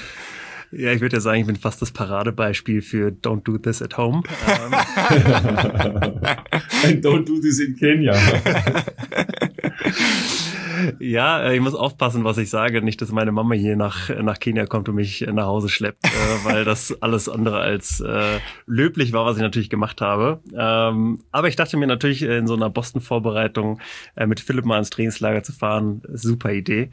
Ja, ich würde ja sagen, ich bin fast das Paradebeispiel für Don't do this at home. And don't do this in Kenia. Ja, ich muss aufpassen, was ich sage. Nicht, dass meine Mama hier nach, nach Kenia kommt und mich nach Hause schleppt, äh, weil das alles andere als äh, löblich war, was ich natürlich gemacht habe. Ähm, aber ich dachte mir natürlich, in so einer Boston-Vorbereitung äh, mit Philipp mal ins Trainingslager zu fahren, super Idee.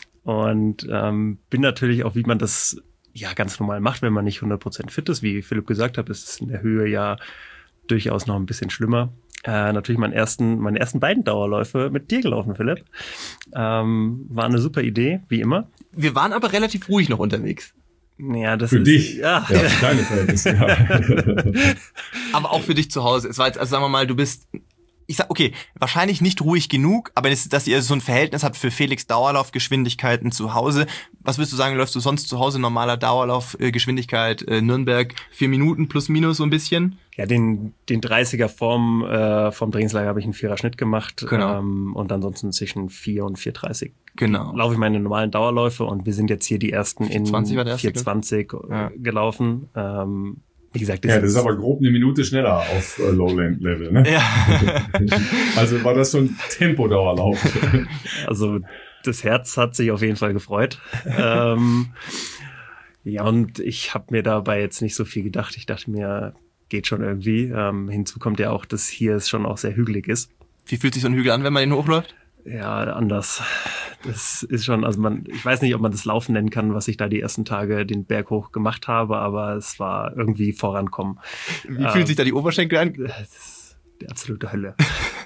Und ähm, bin natürlich auch, wie man das ja ganz normal macht, wenn man nicht hundert Prozent fit ist. Wie Philipp gesagt hat, ist es in der Höhe ja durchaus noch ein bisschen schlimmer. Äh, natürlich meinen ersten, meine ersten beiden Dauerläufe mit dir gelaufen, Philipp. Ähm, war eine super Idee, wie immer. Wir waren aber relativ ruhig noch unterwegs. Ja, das für ist, dich. Ja, ja für deine Verhältnisse. Ja. Aber auch für dich zu Hause. Es war jetzt, also sagen wir mal, du bist, ich sag, okay, wahrscheinlich nicht ruhig genug, aber das, dass ihr so ein Verhältnis habt für Felix Dauerlaufgeschwindigkeiten zu Hause. Was würdest du sagen, läufst du sonst zu Hause normaler Dauerlaufgeschwindigkeit äh, Nürnberg vier Minuten plus minus so ein bisschen? Ja, den den dreißiger vom äh, vom Trainingslager habe ich einen vierer Schnitt gemacht, genau. ähm, und ansonsten zwischen vier und vier dreißig. Genau. Laufe ich meine normalen Dauerläufe und wir sind jetzt hier die ersten in vier zwanzig ja. gelaufen. Ähm, Wie gesagt, das, ja, das ist aber grob eine Minute schneller auf äh, Lowland-Level, ne? Ja. Also war das schon Tempodauerlauf. Also das Herz hat sich auf jeden Fall gefreut. ähm, ja, und ich habe mir dabei jetzt nicht so viel gedacht. Ich dachte mir, geht schon irgendwie. Ähm, hinzu kommt ja auch, dass hier es schon auch sehr hügelig ist. Wie fühlt sich so ein Hügel an, wenn man den hochläuft? Ja, anders. Das ist schon, also man, ich weiß nicht, ob man das Laufen nennen kann, was ich da die ersten Tage den Berg hoch gemacht habe, aber es war irgendwie vorankommen. Wie ähm, fühlt sich da die Oberschenkel an? Das ist die absolute Hölle.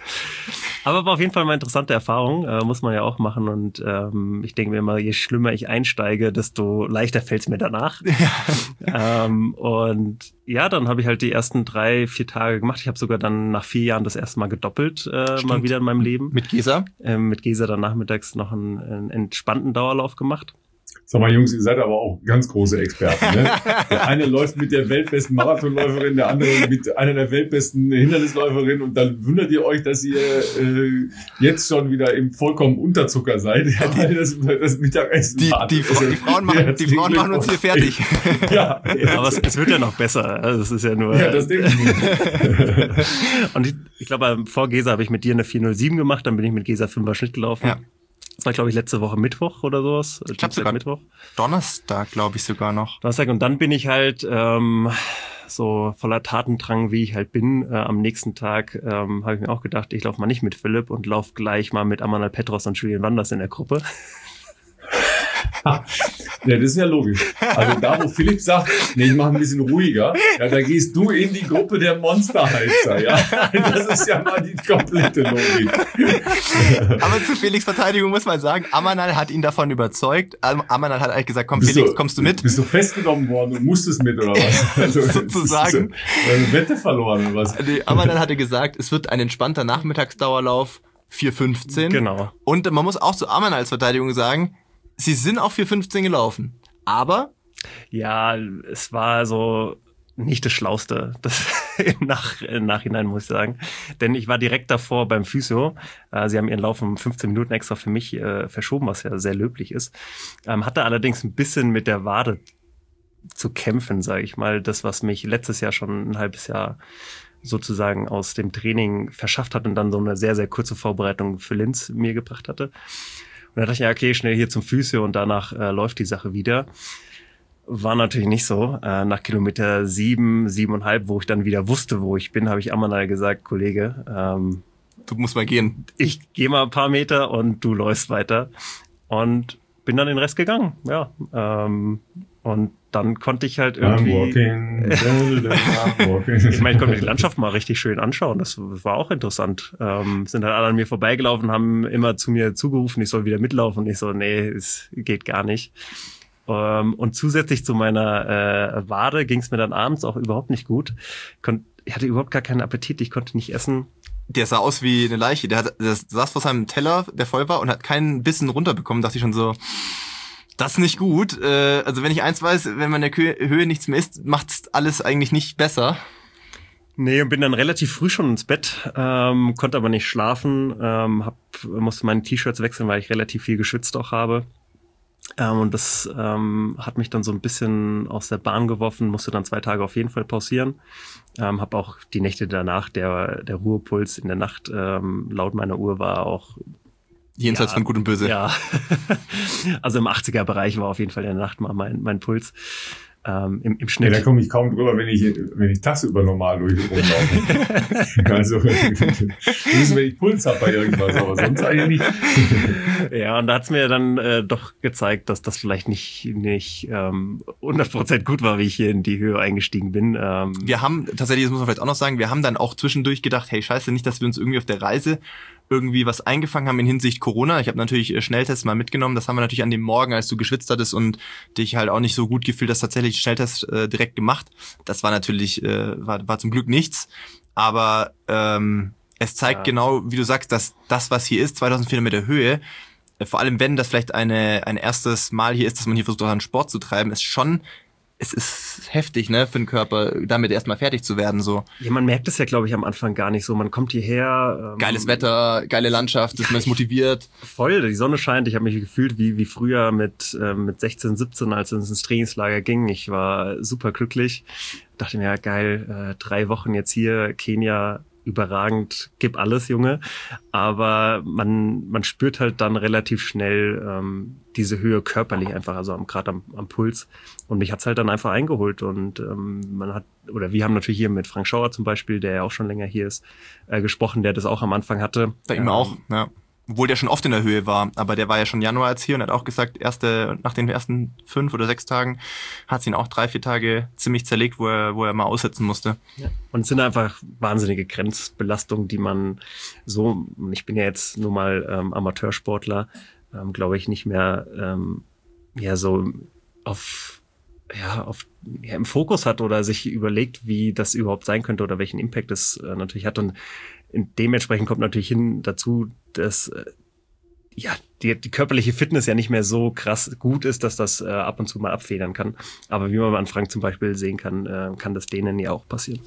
Aber war auf jeden Fall eine interessante Erfahrung, äh, muss man ja auch machen. Und ähm, ich denke mir immer, je schlimmer ich einsteige, desto leichter fällt es mir danach. Ja. ähm, und ja, dann habe ich halt die ersten drei, vier Tage gemacht. Ich habe sogar dann nach vier Jahren das erste Mal gedoppelt, äh, mal wieder in meinem Leben. Mit Gesa? Ähm, mit Gesa dann nachmittags noch einen, einen entspannten Dauerlauf gemacht. Sag mal, Jungs, ihr seid aber auch ganz große Experten, ne? Der eine läuft mit der weltbesten Marathonläuferin, der andere mit einer der weltbesten Hindernisläuferinnen und dann wundert ihr euch, dass ihr äh, jetzt schon wieder im vollkommen Unterzucker seid. Ja, weil das, das Mittagessen die, die, Fra die Frauen machen, die Frauen machen uns hier fertig. Ja, ja, aber es, es wird ja noch besser. Also es ist ja nur. Ja, das denke ich. Und ich, ich glaube, vor Gesa habe ich mit dir eine vier null sieben gemacht, dann bin ich mit Gesa fünfer Schnitt gelaufen. Ja. war, glaube ich, letzte Woche Mittwoch oder sowas. Ich glaube sogar Mittwoch. Donnerstag, glaube ich sogar noch. Donnerstag. Und dann bin ich halt ähm, so voller Tatendrang, wie ich halt bin. Äh, am nächsten Tag ähm, habe ich mir auch gedacht, ich laufe mal nicht mit Philipp und laufe gleich mal mit Amanal Petros und Julian Wanders in der Gruppe. Ja, das ist ja logisch. Also da, wo Philipp sagt, nee, ich mache ein bisschen ruhiger, ja, da gehst du in die Gruppe der Monsterheizer, ja. Das ist ja mal die komplette Logik. Aber zu Felix' Verteidigung muss man sagen, Amanal hat ihn davon überzeugt. Amanal hat eigentlich gesagt, komm bist Felix, du, kommst du mit? Bist du festgenommen worden und musstest mit oder was? Also, sozusagen. Eine Wette verloren oder was? Nee, Amanal hatte gesagt, es wird ein entspannter Nachmittagsdauerlauf, vier fünfzehn. Genau. Und man muss auch zu Amanals Verteidigung sagen, sie sind auch vier fünfzehn gelaufen, aber... Ja, es war so nicht das Schlauste, das im, Nach im Nachhinein muss ich sagen. Denn ich war direkt davor beim Physio. Äh, sie haben ihren Lauf um fünfzehn Minuten extra für mich äh, verschoben, was ja sehr löblich ist. Ähm, hatte allerdings ein bisschen mit der Wade zu kämpfen, sage ich mal. Das, was mich letztes Jahr schon ein halbes Jahr sozusagen aus dem Training verschafft hat und dann so eine sehr, sehr kurze Vorbereitung für Linz mir gebracht hatte. Und da dachte ich, ja, okay, schnell hier zum Physio und danach äh, läuft die Sache wieder. War natürlich nicht so. Äh, nach Kilometer sieben, siebeneinhalb, wo ich dann wieder wusste, wo ich bin, habe ich Amanal gesagt, Kollege, ähm, du musst mal gehen. Ich gehe mal ein paar Meter und du läufst weiter. Und bin dann den Rest gegangen, ja. Ähm, und dann konnte ich halt irgendwie... I'm walking, I'm walking. Ich meine, ich konnte mir die Landschaft mal richtig schön anschauen. Das war auch interessant. Ähm, sind halt alle an mir vorbeigelaufen, haben immer zu mir zugerufen, ich soll wieder mitlaufen. Und ich so, nee, es geht gar nicht. Ähm, und zusätzlich zu meiner äh, Wade ging es mir dann abends auch überhaupt nicht gut. Konnt, ich hatte überhaupt gar keinen Appetit, ich konnte nicht essen. Der sah aus wie eine Leiche. Der, hat, der saß vor seinem Teller, der voll war, und hat keinen Bissen runterbekommen. Da dachte ich schon so... Das ist nicht gut. Äh, also wenn ich eins weiß, wenn man in der Höhe nichts mehr isst, macht's alles eigentlich nicht besser. Nee, und bin dann relativ früh schon ins Bett, ähm, konnte aber nicht schlafen, ähm, hab, musste meine T-Shirts wechseln, weil ich relativ viel geschwitzt auch habe. Ähm, und das ähm, hat mich dann so ein bisschen aus der Bahn geworfen, musste dann zwei Tage auf jeden Fall pausieren. Ähm, hab auch die Nächte danach, der, der Ruhepuls in der Nacht, ähm, laut meiner Uhr war auch... Jenseits ja, von Gut und Böse. Ja, also im achiger-Bereich war auf jeden Fall in der Nacht mal mein, mein Puls ähm, im, im Schnitt. Ja, da komme ich kaum drüber, wenn ich wenn ich tagsüber normal durch rumlaufe. Also, das wenn ich Puls habe bei irgendwas, aber sonst eigentlich nicht. Ja, und da hat's mir dann äh, doch gezeigt, dass das vielleicht nicht nicht ähm, hundert Prozent gut war, wie ich hier in die Höhe eingestiegen bin. Ähm, wir haben, tatsächlich, das muss man vielleicht auch noch sagen, wir haben dann auch zwischendurch gedacht, hey, scheiße, nicht, dass wir uns irgendwie auf der Reise irgendwie was eingefangen haben in Hinsicht Corona. Ich habe natürlich Schnelltests mal mitgenommen. Das haben wir natürlich an dem Morgen, als du geschwitzt hattest und dich halt auch nicht so gut gefühlt hast, tatsächlich Schnelltest äh, direkt gemacht. Das war natürlich, äh, war, war zum Glück nichts. Aber ähm, es zeigt ja. genau, wie du sagst, dass das, was hier ist, zweitausendvierhundert Meter Höhe, äh, vor allem wenn das vielleicht eine ein erstes Mal hier ist, dass man hier versucht, auch einen Sport zu treiben, ist schon... Es ist heftig, ne, für den Körper, damit erstmal fertig zu werden, so. Ja, man merkt es ja, glaube ich, am Anfang gar nicht so. Man kommt hierher. Ähm, Geiles Wetter, geile Landschaft, ja, man ist motiviert. Voll, die Sonne scheint. Ich habe mich gefühlt wie wie früher mit äh, mit sechzehn, siebzehn, als es ins Trainingslager ging. Ich war super glücklich. Dachte mir, ja geil, äh, drei Wochen jetzt hier, Kenia, überragend, gib alles, Junge. Aber man man spürt halt dann relativ schnell ähm, diese Höhe körperlich einfach, also gerade am, am Puls. Und mich hat's halt dann einfach eingeholt. Und ähm, man hat, oder wir haben natürlich hier mit Frank Schauer zum Beispiel, der ja auch schon länger hier ist, äh, gesprochen, der das auch am Anfang hatte. Bei ihm ähm, auch, ja. Obwohl der schon oft in der Höhe war, aber der war ja schon Januar jetzt hier und hat auch gesagt, erste, nach den ersten fünf oder sechs Tagen hat es ihn auch drei, vier Tage ziemlich zerlegt, wo er, wo er mal aussetzen musste. Ja. Und es sind einfach wahnsinnige Grenzbelastungen, die man so, ich bin ja jetzt nur mal ähm, Amateursportler, ähm, glaube ich, nicht mehr ähm, ja so auf ja auf ja, im Fokus hat oder sich überlegt, wie das überhaupt sein könnte oder welchen Impact es äh, natürlich hat. Und dementsprechend kommt natürlich hin dazu, dass äh, ja die, die körperliche Fitness ja nicht mehr so krass gut ist, dass das äh, ab und zu mal abfedern kann. Aber wie man an Frank zum Beispiel sehen kann, äh, kann das denen ja auch passieren.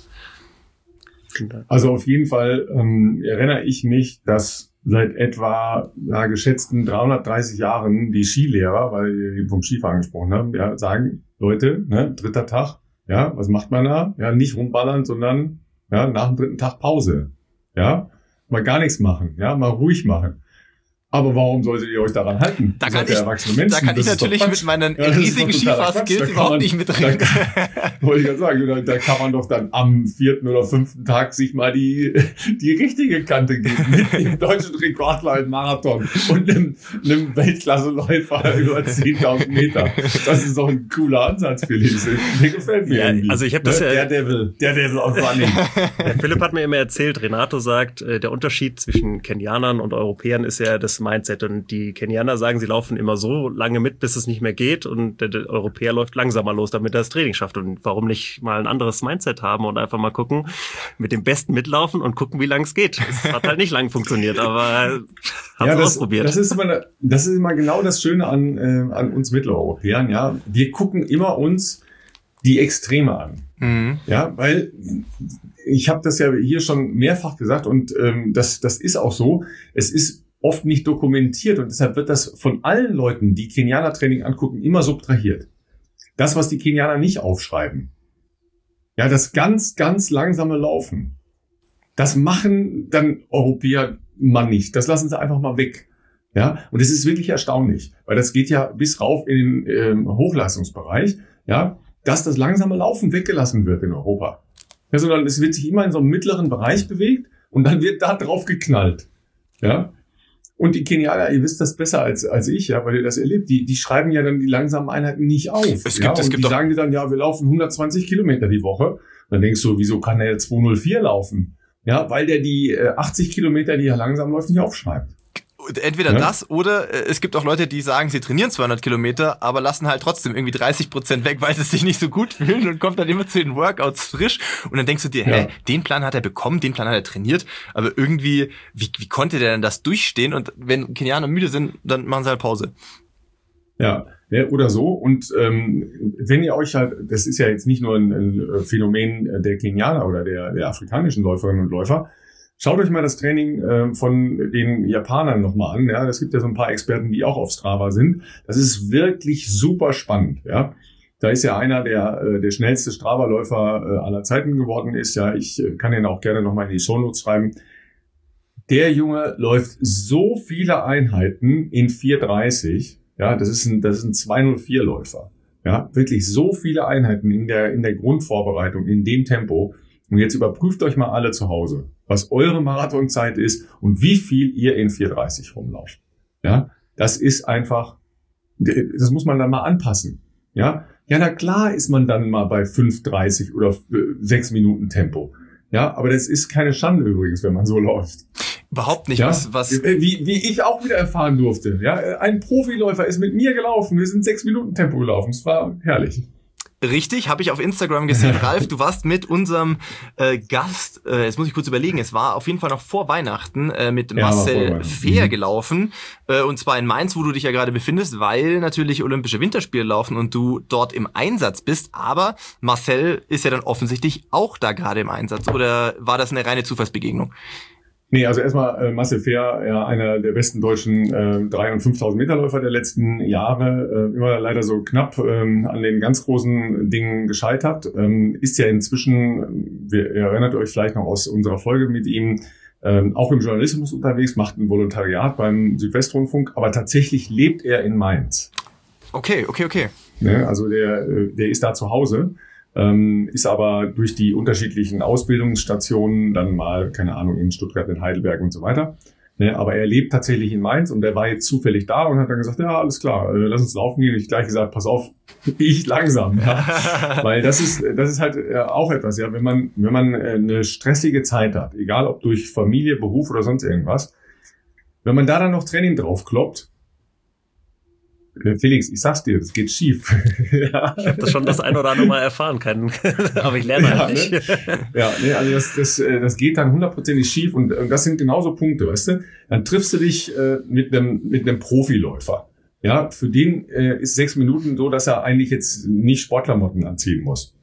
Also auf jeden Fall ähm, erinnere ich mich, dass seit etwa ja, geschätzten dreihundertdreißig Jahren die Skilehrer, weil wir vom Skifahren gesprochen haben, ja, sagen, Leute, ne, dritter Tag, ja, was macht man da? Ja, nicht rumballern, sondern ja, nach dem dritten Tag Pause. Ja, mal gar nichts machen, ja, mal ruhig machen. Aber warum solltet ihr euch daran halten? Da kann, ich, Menschen, da kann ich natürlich mit meinen ja, riesigen Skifahr-Skills überhaupt man, nicht mitreden. Da kann, wollte ich gerade sagen, da, da kann man doch dann am vierten oder fünften Tag sich mal die, die richtige Kante geben. Mit dem deutschen Rekordler im Marathon und einem, einem Weltklasseläufer über zehntausend Meter. Das ist doch ein cooler Ansatz, Philipp. Der gefällt mir ja, irgendwie. Also ich habe das ne? ja... Der Devil, der Devil auf Running. Philipp hat mir immer erzählt, Renato sagt, der Unterschied zwischen Kenianern und Europäern ist ja das Mindset. Und die Kenianer sagen, sie laufen immer so lange mit, bis es nicht mehr geht. Und der, der Europäer läuft langsamer los, damit er das Training schafft. Und warum nicht mal ein anderes Mindset haben und einfach mal gucken, mit dem Besten mitlaufen und gucken, wie lang es geht. Es hat halt nicht lang funktioniert, aber haben ja, es das, ausprobiert. Das ist, immer, das ist immer genau das Schöne an, äh, an uns Mitteleuropäern. Ja, wir gucken immer uns die Extreme an. Mhm. Ja, weil ich habe das ja hier schon mehrfach gesagt und ähm, das, das ist auch so. Es ist oft nicht dokumentiert und deshalb wird das von allen Leuten, die Kenianer-Training angucken, immer subtrahiert. Das, was die Kenianer nicht aufschreiben. Ja, das ganz, ganz langsame Laufen. Das machen dann Europäer mal nicht. Das lassen sie einfach mal weg. Ja, und es ist wirklich erstaunlich, weil das geht ja bis rauf in den ähm, Hochleistungsbereich, ja, dass das langsame Laufen weggelassen wird in Europa. Ja, sondern es wird sich immer in so einem mittleren Bereich bewegt und dann wird da drauf geknallt. Ja. Und die Kenianer, ihr wisst das besser als als ich, ja, weil ihr das erlebt, die die schreiben ja dann die langsamen Einheiten nicht auf. Es gibt, ja, es und gibt die sagen dir dann, ja, wir laufen hundertzwanzig Kilometer die Woche. Dann denkst du, wieso kann der zwei null vier laufen? Ja, weil der die äh, achtzig Kilometer, die er langsam läuft, nicht aufschreibt. Entweder ja. das oder äh, es gibt auch Leute, die sagen, sie trainieren zweihundert Kilometer, aber lassen halt trotzdem irgendwie dreißig Prozent weg, weil sie sich nicht so gut fühlen und kommt dann immer zu den Workouts frisch und dann denkst du dir, ja. hä, den Plan hat er bekommen, den Plan hat er trainiert, aber irgendwie, wie, wie konnte der denn das durchstehen? Und wenn Kenianer müde sind, dann machen sie halt Pause. Ja, ja oder so. Und ähm, wenn ihr euch halt, das ist ja jetzt nicht nur ein, ein Phänomen der Kenianer oder der, der afrikanischen Läuferinnen und Läufer, schaut euch mal das Training äh, von den Japanern nochmal an. Ja, es gibt ja so ein paar Experten, die auch auf Strava sind. Das ist wirklich super spannend. Ja, da ist ja einer, der äh, der schnellste Strava-Läufer äh, aller Zeiten geworden ist. Ja, ich äh, kann ihn auch gerne nochmal in die Shownotes schreiben. Der Junge läuft so viele Einheiten in vier dreißig. Ja, das ist ein das ist ein zwei null vier Läufer. Ja, wirklich so viele Einheiten in der in der Grundvorbereitung in dem Tempo. Und jetzt überprüft euch mal alle zu Hause, was eure Marathonzeit ist und wie viel ihr in vier dreißig rumlauft. Ja, das ist einfach, das muss man dann mal anpassen. Ja, ja, na klar ist man dann mal bei fünf dreißig oder sechs Minuten Tempo. Ja, aber das ist keine Schande übrigens, wenn man so läuft. Überhaupt nicht. Ja? Was, was? Wie, wie ich auch wieder erfahren durfte. Ja, ein Profiläufer ist mit mir gelaufen. Wir sind sechs Minuten Tempo gelaufen. Es war herrlich. Richtig, habe ich auf Instagram gesehen. Ralf, du warst mit unserem äh, Gast, äh, jetzt muss ich kurz überlegen, es war auf jeden Fall noch vor Weihnachten, äh, mit ja, Marcel Fehr mhm. gelaufen. Äh, und zwar in Mainz, wo du dich ja gerade befindest, weil natürlich Olympische Winterspiele laufen und du dort im Einsatz bist. Aber Marcel ist ja dann offensichtlich auch da gerade im Einsatz. Oder war das eine reine Zufallsbegegnung? Nee, also erstmal äh, Marcel Fehr, ja, einer der besten deutschen äh, drei- und fünftausend Meter Läufer der letzten Jahre, äh, immer leider so knapp ähm, an den ganz großen Dingen gescheitert, ähm, ist ja inzwischen, wir, ihr erinnert euch vielleicht noch aus unserer Folge mit ihm, ähm, auch im Journalismus unterwegs, macht ein Volontariat beim Südwestrundfunk, aber tatsächlich lebt er in Mainz. Okay, okay, okay. Ne, also der, der ist da zu Hause. Ähm, ist aber durch die unterschiedlichen Ausbildungsstationen dann mal, keine Ahnung, in Stuttgart, in Heidelberg und so weiter. Ne, aber er lebt tatsächlich in Mainz und er war jetzt zufällig da und hat dann gesagt, ja, alles klar, äh, lass uns laufen gehen. Und ich gleich gesagt, pass auf, ich langsam. Ja. Weil das ist, das ist halt äh, auch etwas, ja, wenn man, wenn man äh, eine stressige Zeit hat, egal ob durch Familie, Beruf oder sonst irgendwas, wenn man da dann noch Training drauf kloppt, Felix, ich sag's dir, das geht schief. Ja. Ich habe das schon das ein oder andere Mal erfahren können, aber ich lerne halt nicht. Ja, ne? Ja, nee, also das, das, das geht dann hundertprozentig schief und, und das sind genauso Punkte, weißt du? Dann triffst du dich äh, mit einem mit einem Profiläufer. Ja, für den äh, ist sechs Minuten so, dass er eigentlich jetzt nicht Sportklamotten anziehen muss.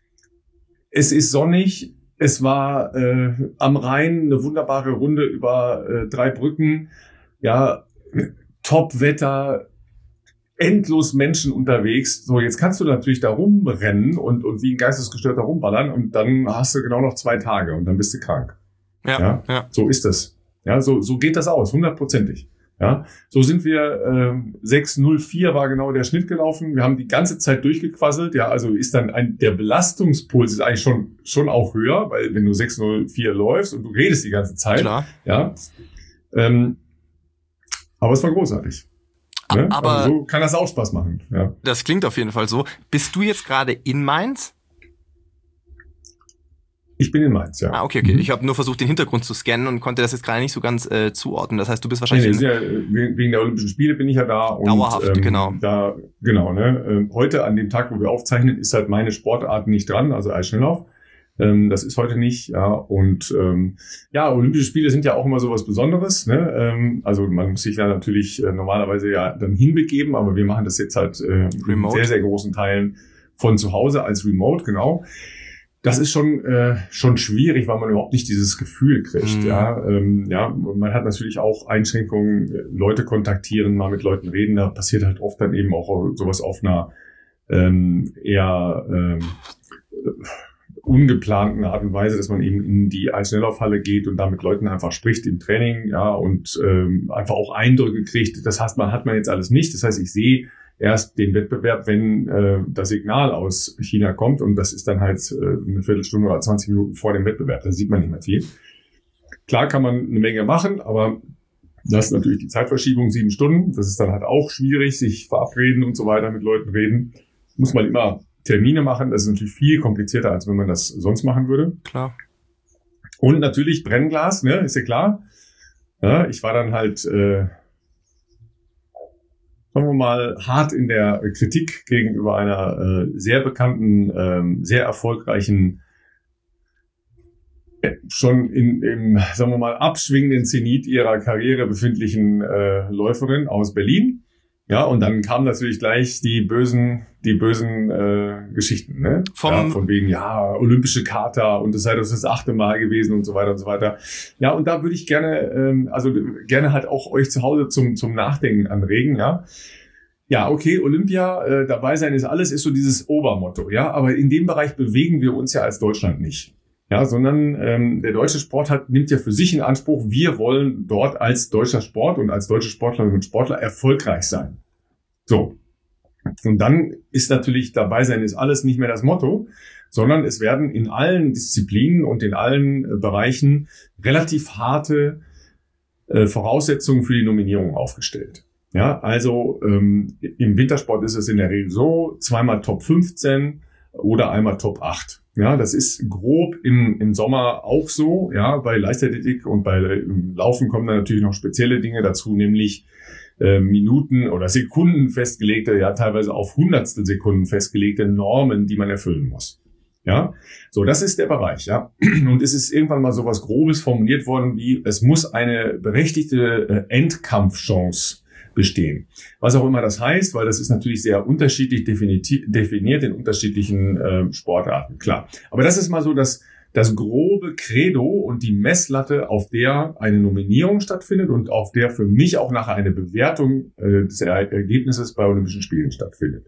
Es ist sonnig, es war äh, am Rhein eine wunderbare Runde über äh, drei Brücken, ja, Top-Wetter, endlos Menschen unterwegs. So, jetzt kannst du natürlich da rumrennen und, und wie ein Geistesgestörter rumballern und dann hast du genau noch zwei Tage und dann bist du krank. Ja, ja, ja. So ist das. Ja, so, so geht das aus, hundertprozentig. Ja, so sind wir, äh, sechs null vier war genau der Schnitt gelaufen. Wir haben die ganze Zeit durchgequasselt. Ja, also ist dann ein, der Belastungspuls ist eigentlich schon, schon auch höher, weil wenn du sechs null vier läufst und du redest die ganze Zeit. Klar. Ja, ähm, aber es war großartig. Ne? Aber also so kann das auch Spaß machen. Ja. Das klingt auf jeden Fall so. Bist du jetzt gerade in Mainz? Ich bin in Mainz, ja. Ah, okay, okay. Mhm. Ich habe nur versucht, den Hintergrund zu scannen und konnte das jetzt gerade nicht so ganz äh, zuordnen. Das heißt, du bist wahrscheinlich... Nee, nee, ja, wegen der Olympischen Spiele bin ich ja da. Und, dauerhaft, ähm, genau. Da, genau, ne. Ähm, heute, an dem Tag, wo wir aufzeichnen, ist halt meine Sportart nicht dran, also Eisschnelllauf. Ähm, das ist heute nicht, ja. Und ähm, ja, Olympische Spiele sind ja auch immer so was Besonderes, ne. Ähm, also man muss sich da natürlich äh, normalerweise ja dann hinbegeben, aber wir machen das jetzt halt äh, in sehr, sehr großen Teilen von zu Hause als Remote, genau. Das ist schon äh, schon schwierig, weil man überhaupt nicht dieses Gefühl kriegt. Mhm. Ja, ähm, ja, man hat natürlich auch Einschränkungen, Leute kontaktieren, mal mit Leuten reden. Da passiert halt oft dann eben auch sowas auf einer ähm, eher ähm, ungeplanten Art und Weise, dass man eben in die Eisschnelllaufhalle geht und da mit Leuten einfach spricht im Training, ja, und ähm, einfach auch Eindrücke kriegt. Das heißt, man hat man jetzt alles nicht. Das heißt, ich sehe erst den Wettbewerb, wenn äh, das Signal aus China kommt, und das ist dann halt äh, eine Viertelstunde oder zwanzig Minuten vor dem Wettbewerb. Da sieht man nicht mehr viel. Klar kann man eine Menge machen, aber das ist natürlich die Zeitverschiebung, sieben Stunden. Das ist dann halt auch schwierig, sich verabreden und so weiter, mit Leuten reden. Muss man immer Termine machen. Das ist natürlich viel komplizierter, als wenn man das sonst machen würde. Klar. Und natürlich Brennglas, ne, ist ja klar. Ja, ich war dann halt... Äh, sagen wir mal, hart in der Kritik gegenüber einer äh, sehr bekannten, ähm, sehr erfolgreichen, äh, schon in, im, sagen wir mal, abschwingenden Zenit ihrer Karriere befindlichen äh, Läuferin aus Berlin. Ja, und dann kamen natürlich gleich die bösen, die bösen äh, Geschichten, ne? Vom ja, von wegen, ja, olympische Charta und es sei das das achte Mal gewesen und so weiter und so weiter. Ja, und da würde ich gerne, ähm, also gerne halt auch euch zu Hause zum zum Nachdenken anregen, ja. Ja, okay, Olympia, äh, dabei sein ist alles, ist so dieses Obermotto, ja. Aber in dem Bereich bewegen wir uns ja als Deutschland nicht. Ja, sondern ähm, der deutsche Sport hat, nimmt ja für sich in Anspruch, wir wollen dort als deutscher Sport und als deutsche Sportlerinnen und Sportler erfolgreich sein. So. Und dann ist natürlich dabei sein ist alles nicht mehr das Motto, sondern es werden in allen Disziplinen und in allen äh, Bereichen relativ harte äh, Voraussetzungen für die Nominierung aufgestellt. Ja, also ähm, im Wintersport ist es in der Regel so, zweimal Top fünfzehn oder einmal Top acht. Ja, das ist grob im, im Sommer auch so. Ja, bei Leichtathletik und bei ähm, Laufen kommen dann natürlich noch spezielle Dinge dazu, nämlich äh, Minuten oder Sekunden festgelegte, ja teilweise auf Hundertstel Sekunden festgelegte Normen, die man erfüllen muss. Ja, so, das ist der Bereich, ja. Und es ist irgendwann mal so was Grobes formuliert worden, wie es muss eine berechtigte äh, Endkampfchance bestehen. Was auch immer das heißt, weil das ist natürlich sehr unterschiedlich definiert in unterschiedlichen äh, Sportarten, klar. Aber das ist mal so das, das grobe Credo und die Messlatte, auf der eine Nominierung stattfindet und auf der für mich auch nachher eine Bewertung äh, des Ergebnisses bei Olympischen Spielen stattfindet.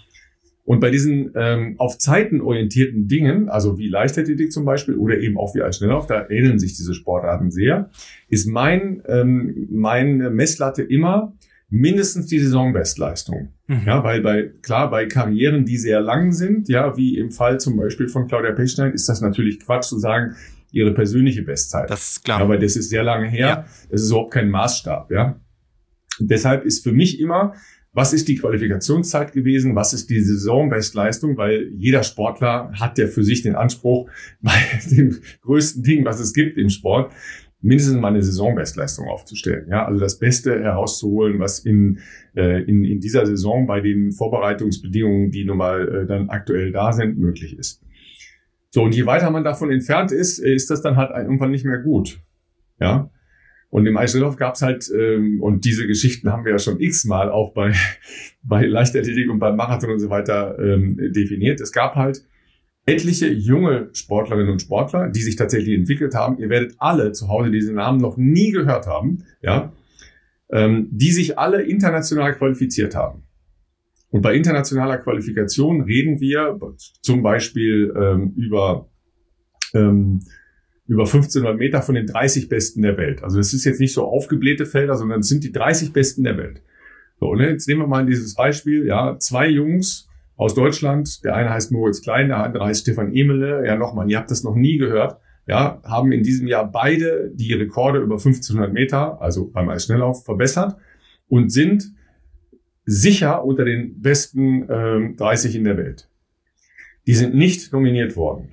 Und bei diesen ähm, auf Zeiten orientierten Dingen, also wie Leichtathletik zum Beispiel oder eben auch wie Eisschnelllauf, da ähneln sich diese Sportarten sehr, ist mein ähm, meine Messlatte immer mindestens die Saisonbestleistung. Mhm. Ja, weil bei, klar, bei Karrieren, die sehr lang sind, ja, wie im Fall zum Beispiel von Claudia Pechstein, ist das natürlich Quatsch zu sagen, ihre persönliche Bestzeit. Das ist klar. Aber das ist sehr lange her. Ja. Das ist überhaupt kein Maßstab, ja. Und deshalb ist für mich immer, was ist die Qualifikationszeit gewesen? Was ist die Saisonbestleistung? Weil jeder Sportler hat ja für sich den Anspruch, bei dem größten Ding, was es gibt im Sport, mindestens mal eine Saisonbestleistung aufzustellen. Ja, also das Beste herauszuholen, was in, äh, in, in dieser Saison bei den Vorbereitungsbedingungen, die nun mal äh, dann aktuell da sind, möglich ist. So, und je weiter man davon entfernt ist, ist das dann halt irgendwann nicht mehr gut. Ja. Und im Eisschnelllauf gab's halt, ähm, und diese Geschichten haben wir ja schon x-mal auch bei, bei Leichtathletik und beim Marathon und so weiter ähm, definiert. Es gab halt etliche junge Sportlerinnen und Sportler, die sich tatsächlich entwickelt haben. Ihr werdet alle zu Hause diese Namen noch nie gehört haben, ja, ähm, die sich alle international qualifiziert haben. Und bei internationaler Qualifikation reden wir zum Beispiel ähm, über ähm, über fünfzehnhundert Meter von den dreißig Besten der Welt. Also das ist jetzt nicht so aufgeblähte Felder, sondern es sind die dreißig Besten der Welt. So, und jetzt nehmen wir mal dieses Beispiel, ja, zwei Jungs aus Deutschland, der eine heißt Moritz Klein, der andere heißt Stefan Emele, ja nochmal, ihr habt das noch nie gehört, ja, haben in diesem Jahr beide die Rekorde über fünfzehnhundert Meter, also beim Eisschnelllauf, verbessert und sind sicher unter den besten äh, dreißig in der Welt. Die sind nicht nominiert worden.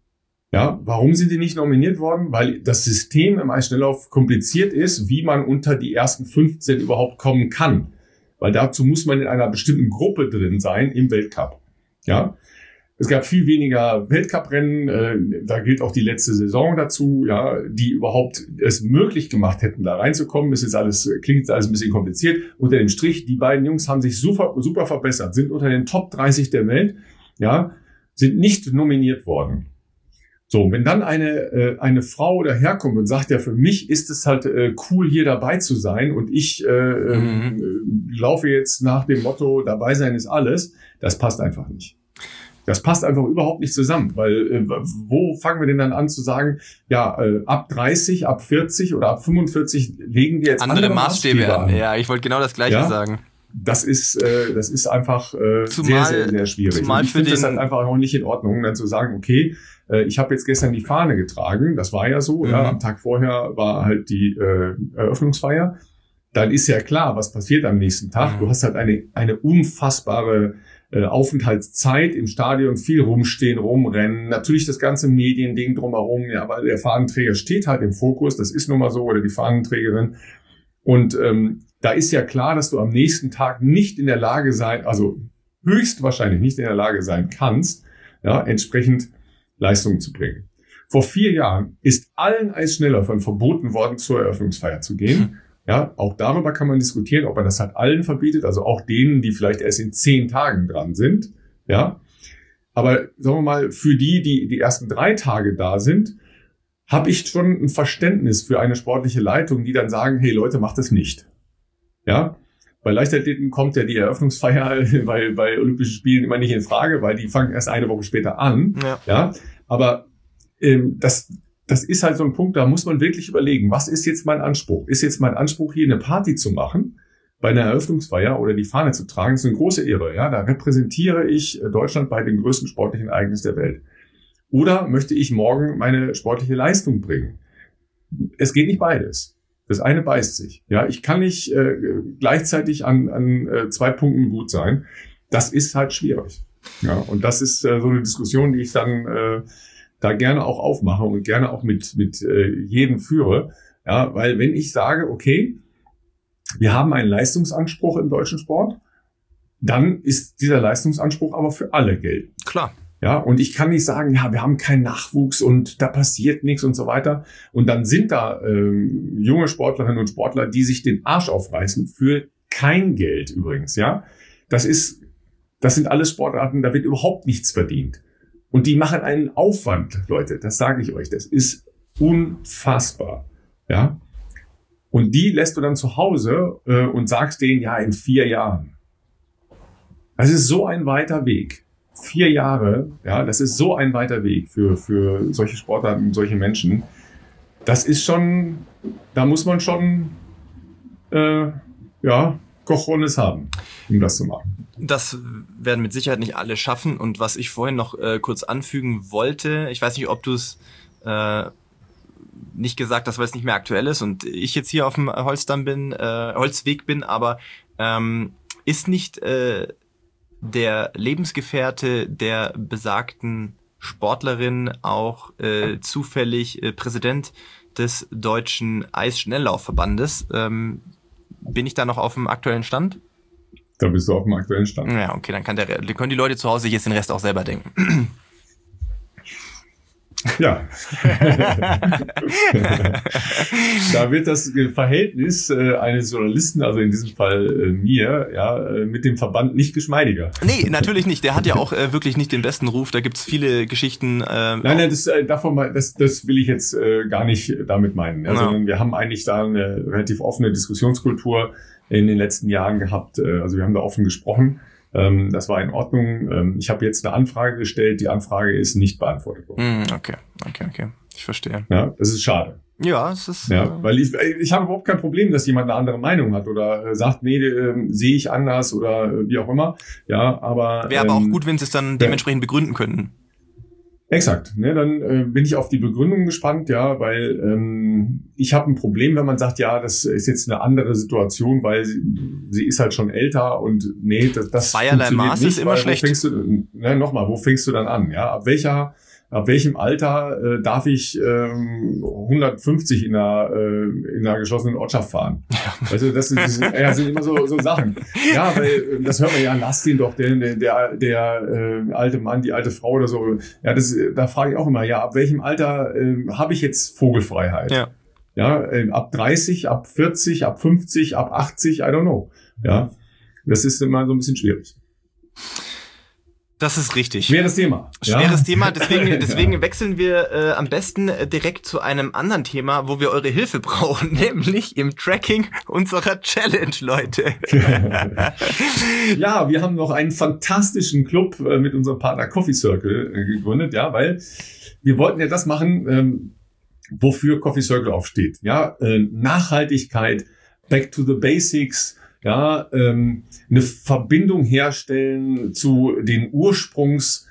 Ja, warum sind die nicht nominiert worden? Weil das System im Eisschnelllauf kompliziert ist, wie man unter die ersten fünfzehn überhaupt kommen kann. Weil dazu muss man in einer bestimmten Gruppe drin sein im Weltcup. Ja, es gab viel weniger Weltcuprennen, äh, da gilt auch die letzte Saison dazu, ja, die überhaupt es möglich gemacht hätten, da reinzukommen. Es ist alles, klingt jetzt alles ein bisschen kompliziert. Unter dem Strich, die beiden Jungs haben sich super, super verbessert, sind unter den Top dreißig der Welt, ja, sind nicht nominiert worden. So, wenn dann eine äh, eine Frau daherkommt und sagt, ja, für mich ist es halt äh, cool, hier dabei zu sein und ich äh, mhm. äh, laufe jetzt nach dem Motto, dabei sein ist alles, das passt einfach nicht. Das passt einfach überhaupt nicht zusammen, weil äh, wo fangen wir denn dann an zu sagen, ja, äh, ab dreißig, ab vierzig oder ab fünfundvierzig legen wir jetzt andere, andere Maßstäbe, Maßstäbe an. Ja, ich wollte genau das Gleiche ja? sagen. Das ist, äh, das ist einfach äh, zumal, sehr, sehr, sehr schwierig. Zumal und ich für finde den das dann einfach auch nicht in Ordnung, dann zu sagen, okay, äh, ich habe jetzt gestern die Fahne getragen, das war ja so, mhm. ja, am Tag vorher war halt die äh, Eröffnungsfeier. Dann ist ja klar, was passiert am nächsten Tag. Mhm. Du hast halt eine eine unfassbare äh, Aufenthaltszeit im Stadion, viel rumstehen, rumrennen, natürlich das ganze Mediending drumherum, ja, weil der Fahnenträger steht halt im Fokus, das ist nun mal so, oder die Fahnenträgerin. Und ähm, da ist ja klar, dass du am nächsten Tag nicht in der Lage sein, also höchstwahrscheinlich nicht in der Lage sein kannst, ja, entsprechend Leistungen zu bringen. Vor vier Jahren ist allen Eisschnellläufern verboten worden, zur Eröffnungsfeier zu gehen. Ja, auch darüber kann man diskutieren, ob man das halt allen verbietet, also auch denen, die vielleicht erst in zehn Tagen dran sind. Ja, aber sagen wir mal, für die, die die ersten drei Tage da sind, habe ich schon ein Verständnis für eine sportliche Leitung, die dann sagen, hey Leute, macht das nicht. Ja, bei Leichtathleten kommt ja die Eröffnungsfeier bei, bei Olympischen Spielen immer nicht in Frage, weil die fangen erst eine Woche später an. Ja, ja aber ähm, das, das ist halt so ein Punkt, da muss man wirklich überlegen, was ist jetzt mein Anspruch? Ist jetzt mein Anspruch, hier eine Party zu machen, bei einer Eröffnungsfeier oder die Fahne zu tragen? Das ist eine große Ehre. Ja, da repräsentiere ich Deutschland bei dem größten sportlichen Ereignis der Welt. Oder möchte ich morgen meine sportliche Leistung bringen? Es geht nicht beides. Das eine beißt sich. Ja, ich kann nicht äh, gleichzeitig an, an äh, zwei Punkten gut sein. Das ist halt schwierig. Ja, und das ist äh, so eine Diskussion, die ich dann äh, da gerne auch aufmache und gerne auch mit mit äh, jedem führe. Ja, weil wenn ich sage, okay, wir haben einen Leistungsanspruch im deutschen Sport, dann ist dieser Leistungsanspruch aber für alle geltend. Klar. Ja, und ich kann nicht sagen, ja, wir haben keinen Nachwuchs und da passiert nichts und so weiter. Und dann sind da ähm, junge Sportlerinnen und Sportler, die sich den Arsch aufreißen für kein Geld übrigens, ja. Das ist, das sind alles Sportarten, da wird überhaupt nichts verdient. Und die machen einen Aufwand, Leute, das sage ich euch, das ist unfassbar, ja. Und die lässt du dann zu Hause äh, und sagst denen, ja, in vier Jahren. Das ist so ein weiter Weg. Vier Jahre, ja, das ist so ein weiter Weg für, für solche Sportarten, solche Menschen. Das ist schon, da muss man schon, äh, ja, Cojones haben, um das zu machen. Das werden mit Sicherheit nicht alle schaffen. Und was ich vorhin noch äh, kurz anfügen wollte, ich weiß nicht, ob du es äh, nicht gesagt hast, weil es nicht mehr aktuell ist und ich jetzt hier auf dem Holzdamm bin, äh, Holzweg bin, aber ähm, ist nicht äh, der Lebensgefährte der besagten Sportlerin auch äh, zufällig äh, Präsident des Deutschen Eisschnelllaufverbandes. Ähm, bin ich da noch auf dem aktuellen Stand? Da bist du auf dem aktuellen Stand. Ja, okay, dann kann der, können die Leute zu Hause jetzt den Rest auch selber denken. Ja. Da wird das Verhältnis äh, eines Journalisten, also in diesem Fall äh, mir, ja, äh, mit dem Verband nicht geschmeidiger. Nee, natürlich nicht. Der hat ja auch äh, wirklich nicht den besten Ruf. Da gibt's viele Geschichten. Äh, nein, nein, das, äh, davon mal, das, das will ich jetzt äh, gar nicht damit meinen. Ja, ja. Sondern wir haben eigentlich da eine relativ offene Diskussionskultur in den letzten Jahren gehabt. Äh, also wir haben da offen gesprochen. Ähm, das war in Ordnung. Ähm, ich habe jetzt eine Anfrage gestellt. Die Anfrage ist nicht beantwortet worden. Okay, okay, okay. Ich verstehe. Ja, das ist schade. Ja, es ist. Ja, äh, weil ich, ich habe überhaupt kein Problem, dass jemand eine andere Meinung hat oder äh, sagt, nee, äh, sehe ich anders oder äh, wie auch immer. Ja, aber. Wäre aber ähm, auch gut, wenn sie es dann dementsprechend begründen könnten. Exakt, ne, dann äh, bin ich auf die Begründung gespannt, ja, weil ähm, ich habe ein Problem, wenn man sagt, ja, das ist jetzt eine andere Situation, weil sie, sie ist halt schon älter und nee, das, das Zweierlei Maß nicht, ist immer weil, schlecht. Wo fängst du, ne, nochmal, wo fängst du dann an, ja, ab welcher Ab welchem Alter äh, darf ich ähm, hundertfünfzig in einer, äh, in einer geschlossenen Ortschaft fahren? Ja. Also das sind, das sind, ja, sind immer so, so Sachen. Ja, weil das hört man ja, lass den doch, der, der, der äh, alte Mann, die alte Frau oder so. Ja, das, da frage ich auch immer, ja, ab welchem Alter äh, habe ich jetzt Vogelfreiheit? Ja, ja äh, ab dreißig, ab vierzig, ab fünfzig, ab achtzig, I don't know. Ja, das ist immer so ein bisschen schwierig. Das ist richtig. Schweres Thema. Schweres ja? Thema, deswegen, deswegen ja. wechseln wir äh, am besten äh, direkt zu einem anderen Thema, wo wir eure Hilfe brauchen, nämlich im Tracking unserer Challenge, Leute. Ja, wir haben noch einen fantastischen Club äh, mit unserem Partner Coffee Circle äh, gegründet, ja, weil wir wollten ja das machen, ähm, wofür Coffee Circle aufsteht. Ja, äh, Nachhaltigkeit, Back to the Basics, ja, ähm, eine Verbindung herstellen zu den Ursprungsorten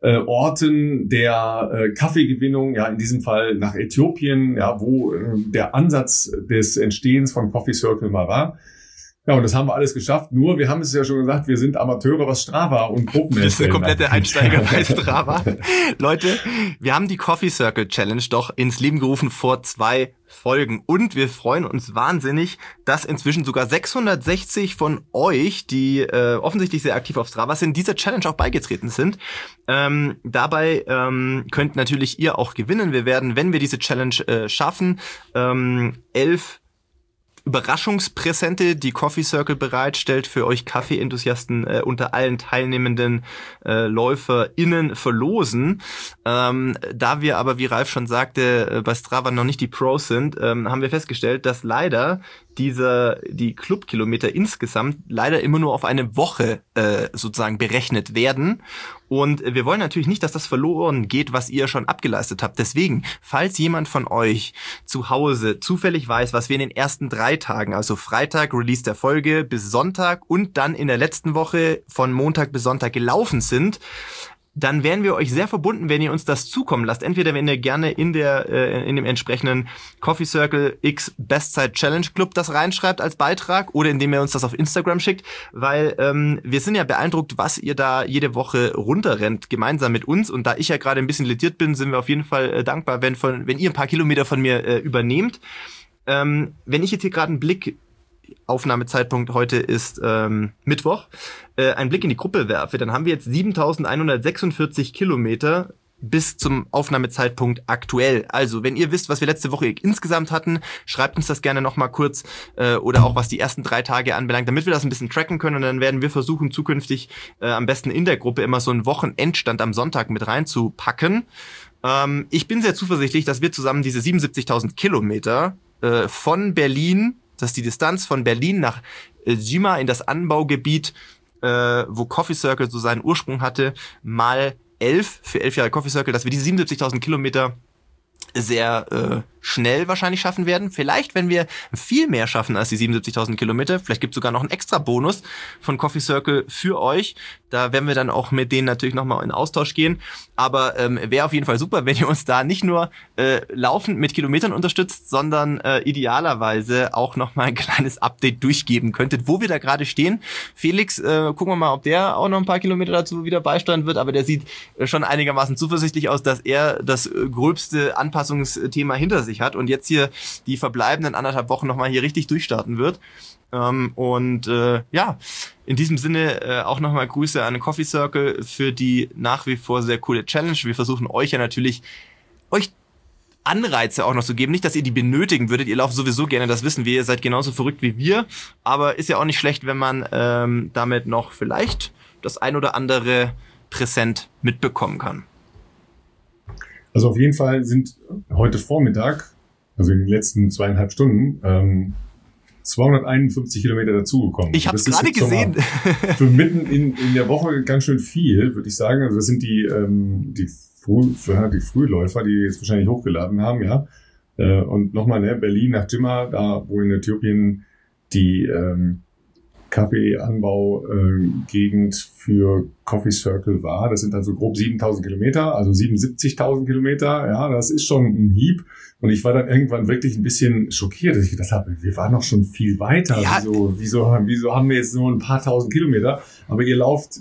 äh, der äh, Kaffeegewinnung, ja, in diesem Fall nach Äthiopien, ja, wo äh, der Ansatz des Entstehens von Coffee Circle mal war. Ja, und das haben wir alles geschafft. Nur, wir haben es ja schon gesagt, wir sind Amateure, was Strava und Gruppen Das ist eine komplette Einsteiger bei Strava. Leute, wir haben die Coffee Circle Challenge doch ins Leben gerufen vor zwei Folgen. Und wir freuen uns wahnsinnig, dass inzwischen sogar sechshundertsechzig von euch, die äh, offensichtlich sehr aktiv auf Strava sind, dieser Challenge auch beigetreten sind. Ähm, dabei ähm, könnt natürlich ihr auch gewinnen. Wir werden, wenn wir diese Challenge äh, schaffen, ähm, elf Überraschungspräsente, die Coffee Circle bereitstellt, für euch Kaffee-Enthusiasten äh, unter allen teilnehmenden äh, LäuferInnen verlosen. Ähm, da wir aber, wie Ralf schon sagte, äh, bei Strava noch nicht die Pros sind, ähm, haben wir festgestellt, dass leider dieser die Clubkilometer insgesamt leider immer nur auf eine Woche äh, sozusagen berechnet werden. Und wir wollen natürlich nicht, dass das verloren geht, was ihr schon abgeleistet habt. Deswegen, falls jemand von euch zu Hause zufällig weiß, was wir in den ersten drei Tagen, also Freitag, Release der Folge, bis Sonntag und dann in der letzten Woche von Montag bis Sonntag gelaufen sind, dann wären wir euch sehr verbunden, wenn ihr uns das zukommen lasst. Entweder wenn ihr gerne in der äh, in dem entsprechenden Coffee Circle X Bestzeit Challenge Club das reinschreibt als Beitrag oder indem ihr uns das auf Instagram schickt, weil ähm, wir sind ja beeindruckt, was ihr da jede Woche runterrennt, gemeinsam mit uns. Und da ich ja gerade ein bisschen lediert bin, sind wir auf jeden Fall äh, dankbar, wenn von wenn ihr ein paar Kilometer von mir äh, übernehmt. Ähm, wenn ich jetzt hier gerade einen Blick, Aufnahmezeitpunkt heute ist ähm, Mittwoch, äh, einen Blick in die Gruppe werfe, dann haben wir jetzt siebentausendeinhundertsechsundvierzig Kilometer bis zum Aufnahmezeitpunkt aktuell. Also, wenn ihr wisst, was wir letzte Woche insgesamt hatten, schreibt uns das gerne nochmal kurz äh, oder auch was die ersten drei Tage anbelangt, damit wir das ein bisschen tracken können und dann werden wir versuchen, zukünftig äh, am besten in der Gruppe immer so einen Wochenendstand am Sonntag mit reinzupacken. Ähm, ich bin sehr zuversichtlich, dass wir zusammen diese siebenundsiebzigtausend Kilometer äh, von Berlin, das ist die Distanz von Berlin nach äh, Jima in das Anbaugebiet, äh, wo Coffee Circle so seinen Ursprung hatte, mal elf für elf Jahre Coffee Circle, dass wir diese siebenundsiebzigtausend Kilometer sehr äh, schnell wahrscheinlich schaffen werden. Vielleicht, wenn wir viel mehr schaffen als die siebenundsiebzigtausend Kilometer, vielleicht gibt es sogar noch einen extra Bonus von Coffee Circle für euch. Da werden wir dann auch mit denen natürlich nochmal in Austausch gehen. Aber ähm, wäre auf jeden Fall super, wenn ihr uns da nicht nur äh, laufend mit Kilometern unterstützt, sondern äh, idealerweise auch nochmal ein kleines Update durchgeben könntet, wo wir da gerade stehen. Felix, äh, gucken wir mal, ob der auch noch ein paar Kilometer dazu wieder beisteuern wird. Aber der sieht äh, schon einigermaßen zuversichtlich aus, dass er das äh, gröbste Anpassungsthema hinter sich hat und jetzt hier die verbleibenden anderthalb Wochen nochmal hier richtig durchstarten wird. Ähm, und äh, ja, in diesem Sinne äh, auch nochmal Grüße an den Coffee Circle für die nach wie vor sehr coole Challenge. Wir versuchen euch ja natürlich, euch Anreize auch noch zu geben. Nicht, dass ihr die benötigen würdet. Ihr lauft sowieso gerne, das wissen wir. Ihr seid genauso verrückt wie wir. Aber ist ja auch nicht schlecht, wenn man ähm, damit noch vielleicht das ein oder andere Präsent mitbekommen kann. Also auf jeden Fall sind heute Vormittag, also in den letzten zweieinhalb Stunden, ähm, zweihunderteinundfünfzig Kilometer dazugekommen. Ich habe es gerade gesehen. Für mitten in, in der Woche ganz schön viel, würde ich sagen. Also das sind die, ähm, die, Früh, die Frühläufer, die jetzt wahrscheinlich hochgeladen haben, ja. Äh, und nochmal, ne, Berlin nach Jimma, da wo in Äthiopien die ähm, Kaffeeanbau-Gegend äh, für Coffee Circle war. Das sind also grob siebentausend Kilometer, also siebenundsiebzigtausend Kilometer. Ja, das ist schon ein Hieb. Und ich war dann irgendwann wirklich ein bisschen schockiert, dass ich gedacht habe, wir waren noch schon viel weiter. Ja. Wieso, wieso, wieso haben wir jetzt nur ein paar tausend Kilometer? Aber ihr lauft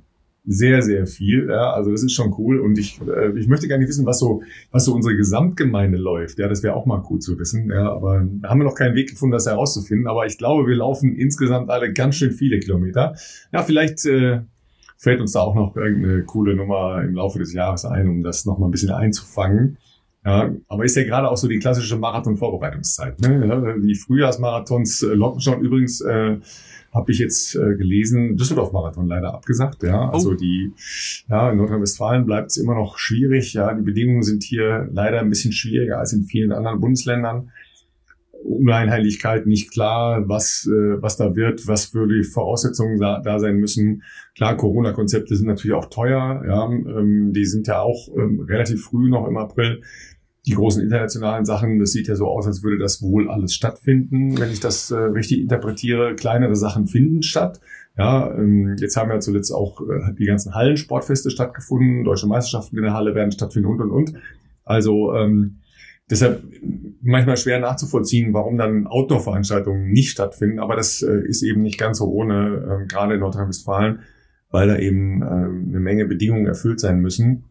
sehr, sehr viel. Ja, also das ist schon cool. Und ich, äh, ich möchte gar nicht wissen, was so, was so unsere Gesamtgemeinde läuft. Ja, das wäre auch mal cool zu wissen. Ja, aber da haben wir noch keinen Weg gefunden, das herauszufinden. Aber ich glaube, wir laufen insgesamt alle ganz schön viele Kilometer. Ja, vielleicht äh, fällt uns da auch noch irgendeine coole Nummer im Laufe des Jahres ein, um das noch mal ein bisschen einzufangen. Ja, aber ist ja gerade auch so die klassische Marathon-Vorbereitungszeit. Ne? Ja, die Frühjahrsmarathons äh, locken schon übrigens. Äh, Habe ich jetzt äh, gelesen, Düsseldorf-Marathon leider abgesagt, ja. Also oh. die, ja, in Nordrhein-Westfalen bleibt es immer noch schwierig, ja. Die Bedingungen sind hier leider ein bisschen schwieriger als in vielen anderen Bundesländern. Uneinheitlichkeit, nicht klar, was äh, was da wird, was für die Voraussetzungen da, da sein müssen. Klar, Corona-Konzepte sind natürlich auch teuer, ja. Ähm, die sind ja auch ähm, relativ früh noch im April. Die großen internationalen Sachen, das sieht ja so aus, als würde das wohl alles stattfinden, wenn ich das äh, richtig interpretiere. Kleinere Sachen finden statt. Ja, ähm, jetzt haben ja zuletzt auch äh, die ganzen Hallensportfeste stattgefunden, deutsche Meisterschaften in der Halle werden stattfinden und und und. Also ähm, deshalb manchmal schwer nachzuvollziehen, warum dann Outdoor-Veranstaltungen nicht stattfinden. Aber das äh, ist eben nicht ganz so ohne, äh, gerade in Nordrhein-Westfalen, weil da eben äh, eine Menge Bedingungen erfüllt sein müssen,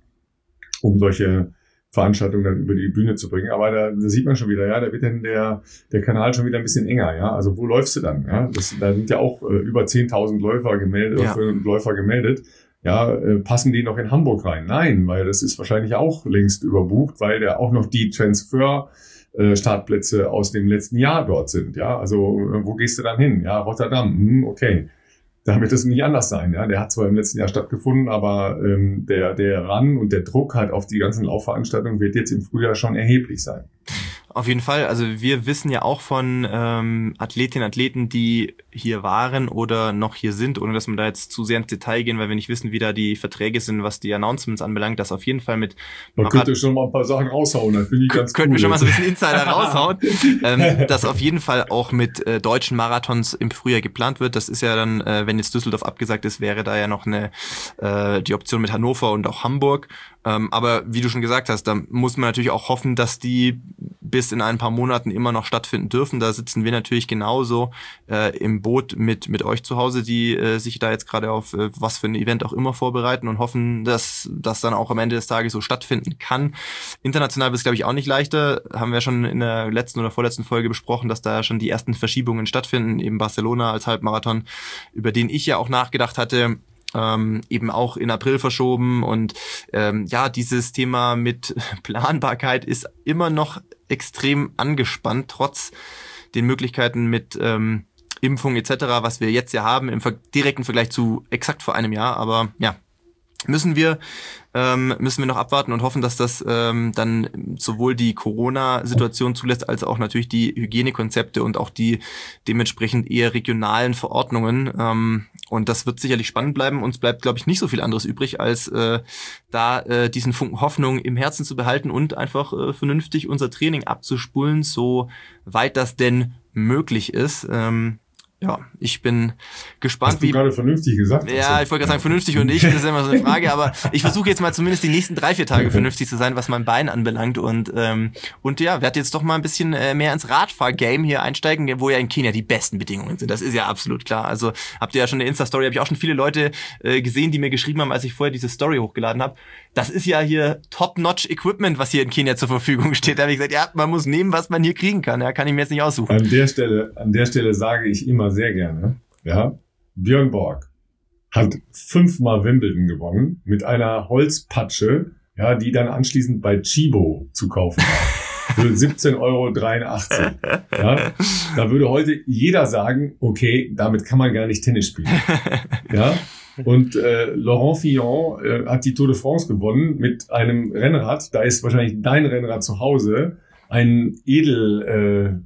um solche Veranstaltung dann über die Bühne zu bringen. Aber da, da sieht man schon wieder, ja, da wird dann der, der Kanal schon wieder ein bisschen enger, ja. Also wo läufst du dann, ja? Das, da sind ja auch äh, über zehntausend Läufer gemeldet, ja. Läufer gemeldet. Ja, äh, passen die noch in Hamburg rein? Nein, weil das ist wahrscheinlich auch längst überbucht, weil ja auch noch die Transfer äh, Startplätze aus dem letzten Jahr dort sind, ja. Also äh, wo gehst du dann hin? Ja, Rotterdam, hm, okay. Da wird es nicht anders sein. Ja, der hat zwar im letzten Jahr stattgefunden, aber ähm, der der Run und der Druck halt auf die ganzen Laufveranstaltungen wird jetzt im Frühjahr schon erheblich sein. Auf jeden Fall. Also wir wissen ja auch von ähm, Athletinnen und Athleten, die hier waren oder noch hier sind, ohne dass wir da jetzt zu sehr ins Detail gehen, weil wir nicht wissen, wie da die Verträge sind, was die Announcements anbelangt, dass auf jeden Fall mit... Man könnte schon mal ein paar Sachen raushauen, das finde ich ganz cool. Könnten wir schon mal so ein bisschen Insider raushauen, ähm, dass auf jeden Fall auch mit äh, deutschen Marathons im Frühjahr geplant wird. Das ist ja dann, äh, wenn jetzt Düsseldorf abgesagt ist, wäre da ja noch eine äh, die Option mit Hannover und auch Hamburg. Ähm, aber wie du schon gesagt hast, da muss man natürlich auch hoffen, dass die bis in ein paar Monaten immer noch stattfinden dürfen. Da sitzen wir natürlich genauso äh, im Boot mit mit euch zu Hause, die äh, sich da jetzt gerade auf äh, was für ein Event auch immer vorbereiten und hoffen, dass das dann auch am Ende des Tages so stattfinden kann. International wird es, glaube ich, auch nicht leichter. Haben wir schon in der letzten oder vorletzten Folge besprochen, dass da schon die ersten Verschiebungen stattfinden. Eben Barcelona als Halbmarathon, über den ich ja auch nachgedacht hatte, Ähm, eben auch in April verschoben und ähm, ja, dieses Thema mit Planbarkeit ist immer noch extrem angespannt, trotz den Möglichkeiten mit ähm, Impfung et cetera, was wir jetzt ja haben, im ver- direkten Vergleich zu exakt vor einem Jahr, aber ja, müssen wir ähm, müssen wir noch abwarten und hoffen, dass das ähm, dann sowohl die Corona-Situation zulässt, als auch natürlich die Hygienekonzepte und auch die dementsprechend eher regionalen Verordnungen. Ähm, und das wird sicherlich spannend bleiben. Uns bleibt, glaube ich, nicht so viel anderes übrig, als äh, da äh, diesen Funken Hoffnung im Herzen zu behalten und einfach äh, vernünftig unser Training abzuspulen, so weit das denn möglich ist. Ähm, Ja, ich bin gespannt, Hast du wie... gerade vernünftig gesagt? Ja, ich wollte gerade sagen, vernünftig und ich, das ist immer so eine Frage, aber ich versuche jetzt mal zumindest die nächsten drei, vier Tage vernünftig zu sein, was mein Bein anbelangt und ähm, und ja, werde jetzt doch mal ein bisschen äh, mehr ins Radfahr-Game hier einsteigen, wo ja in Kenia die besten Bedingungen sind, das ist ja absolut klar. Also habt ihr ja schon eine Insta-Story, habe ich auch schon viele Leute äh, gesehen, die mir geschrieben haben, als ich vorher diese Story hochgeladen habe. Das ist ja hier Top-Notch-Equipment, was hier in Kenia zur Verfügung steht. Da habe ich gesagt, ja, man muss nehmen, was man hier kriegen kann. Ja, kann ich mir jetzt nicht aussuchen. An der Stelle, an der Stelle sage ich immer sehr gerne, ja, Björn Borg hat fünfmal Wimbledon gewonnen mit einer Holzpatsche, ja, die dann anschließend bei Chibo zu kaufen war. Für siebzehn Euro dreiundachtzig. Ja, da würde heute jeder sagen, okay, damit kann man gar nicht Tennis spielen. Ja. Und äh, Laurent Fillon äh, hat die Tour de France gewonnen mit einem Rennrad. Da ist wahrscheinlich dein Rennrad zu Hause. Ein Edel, äh,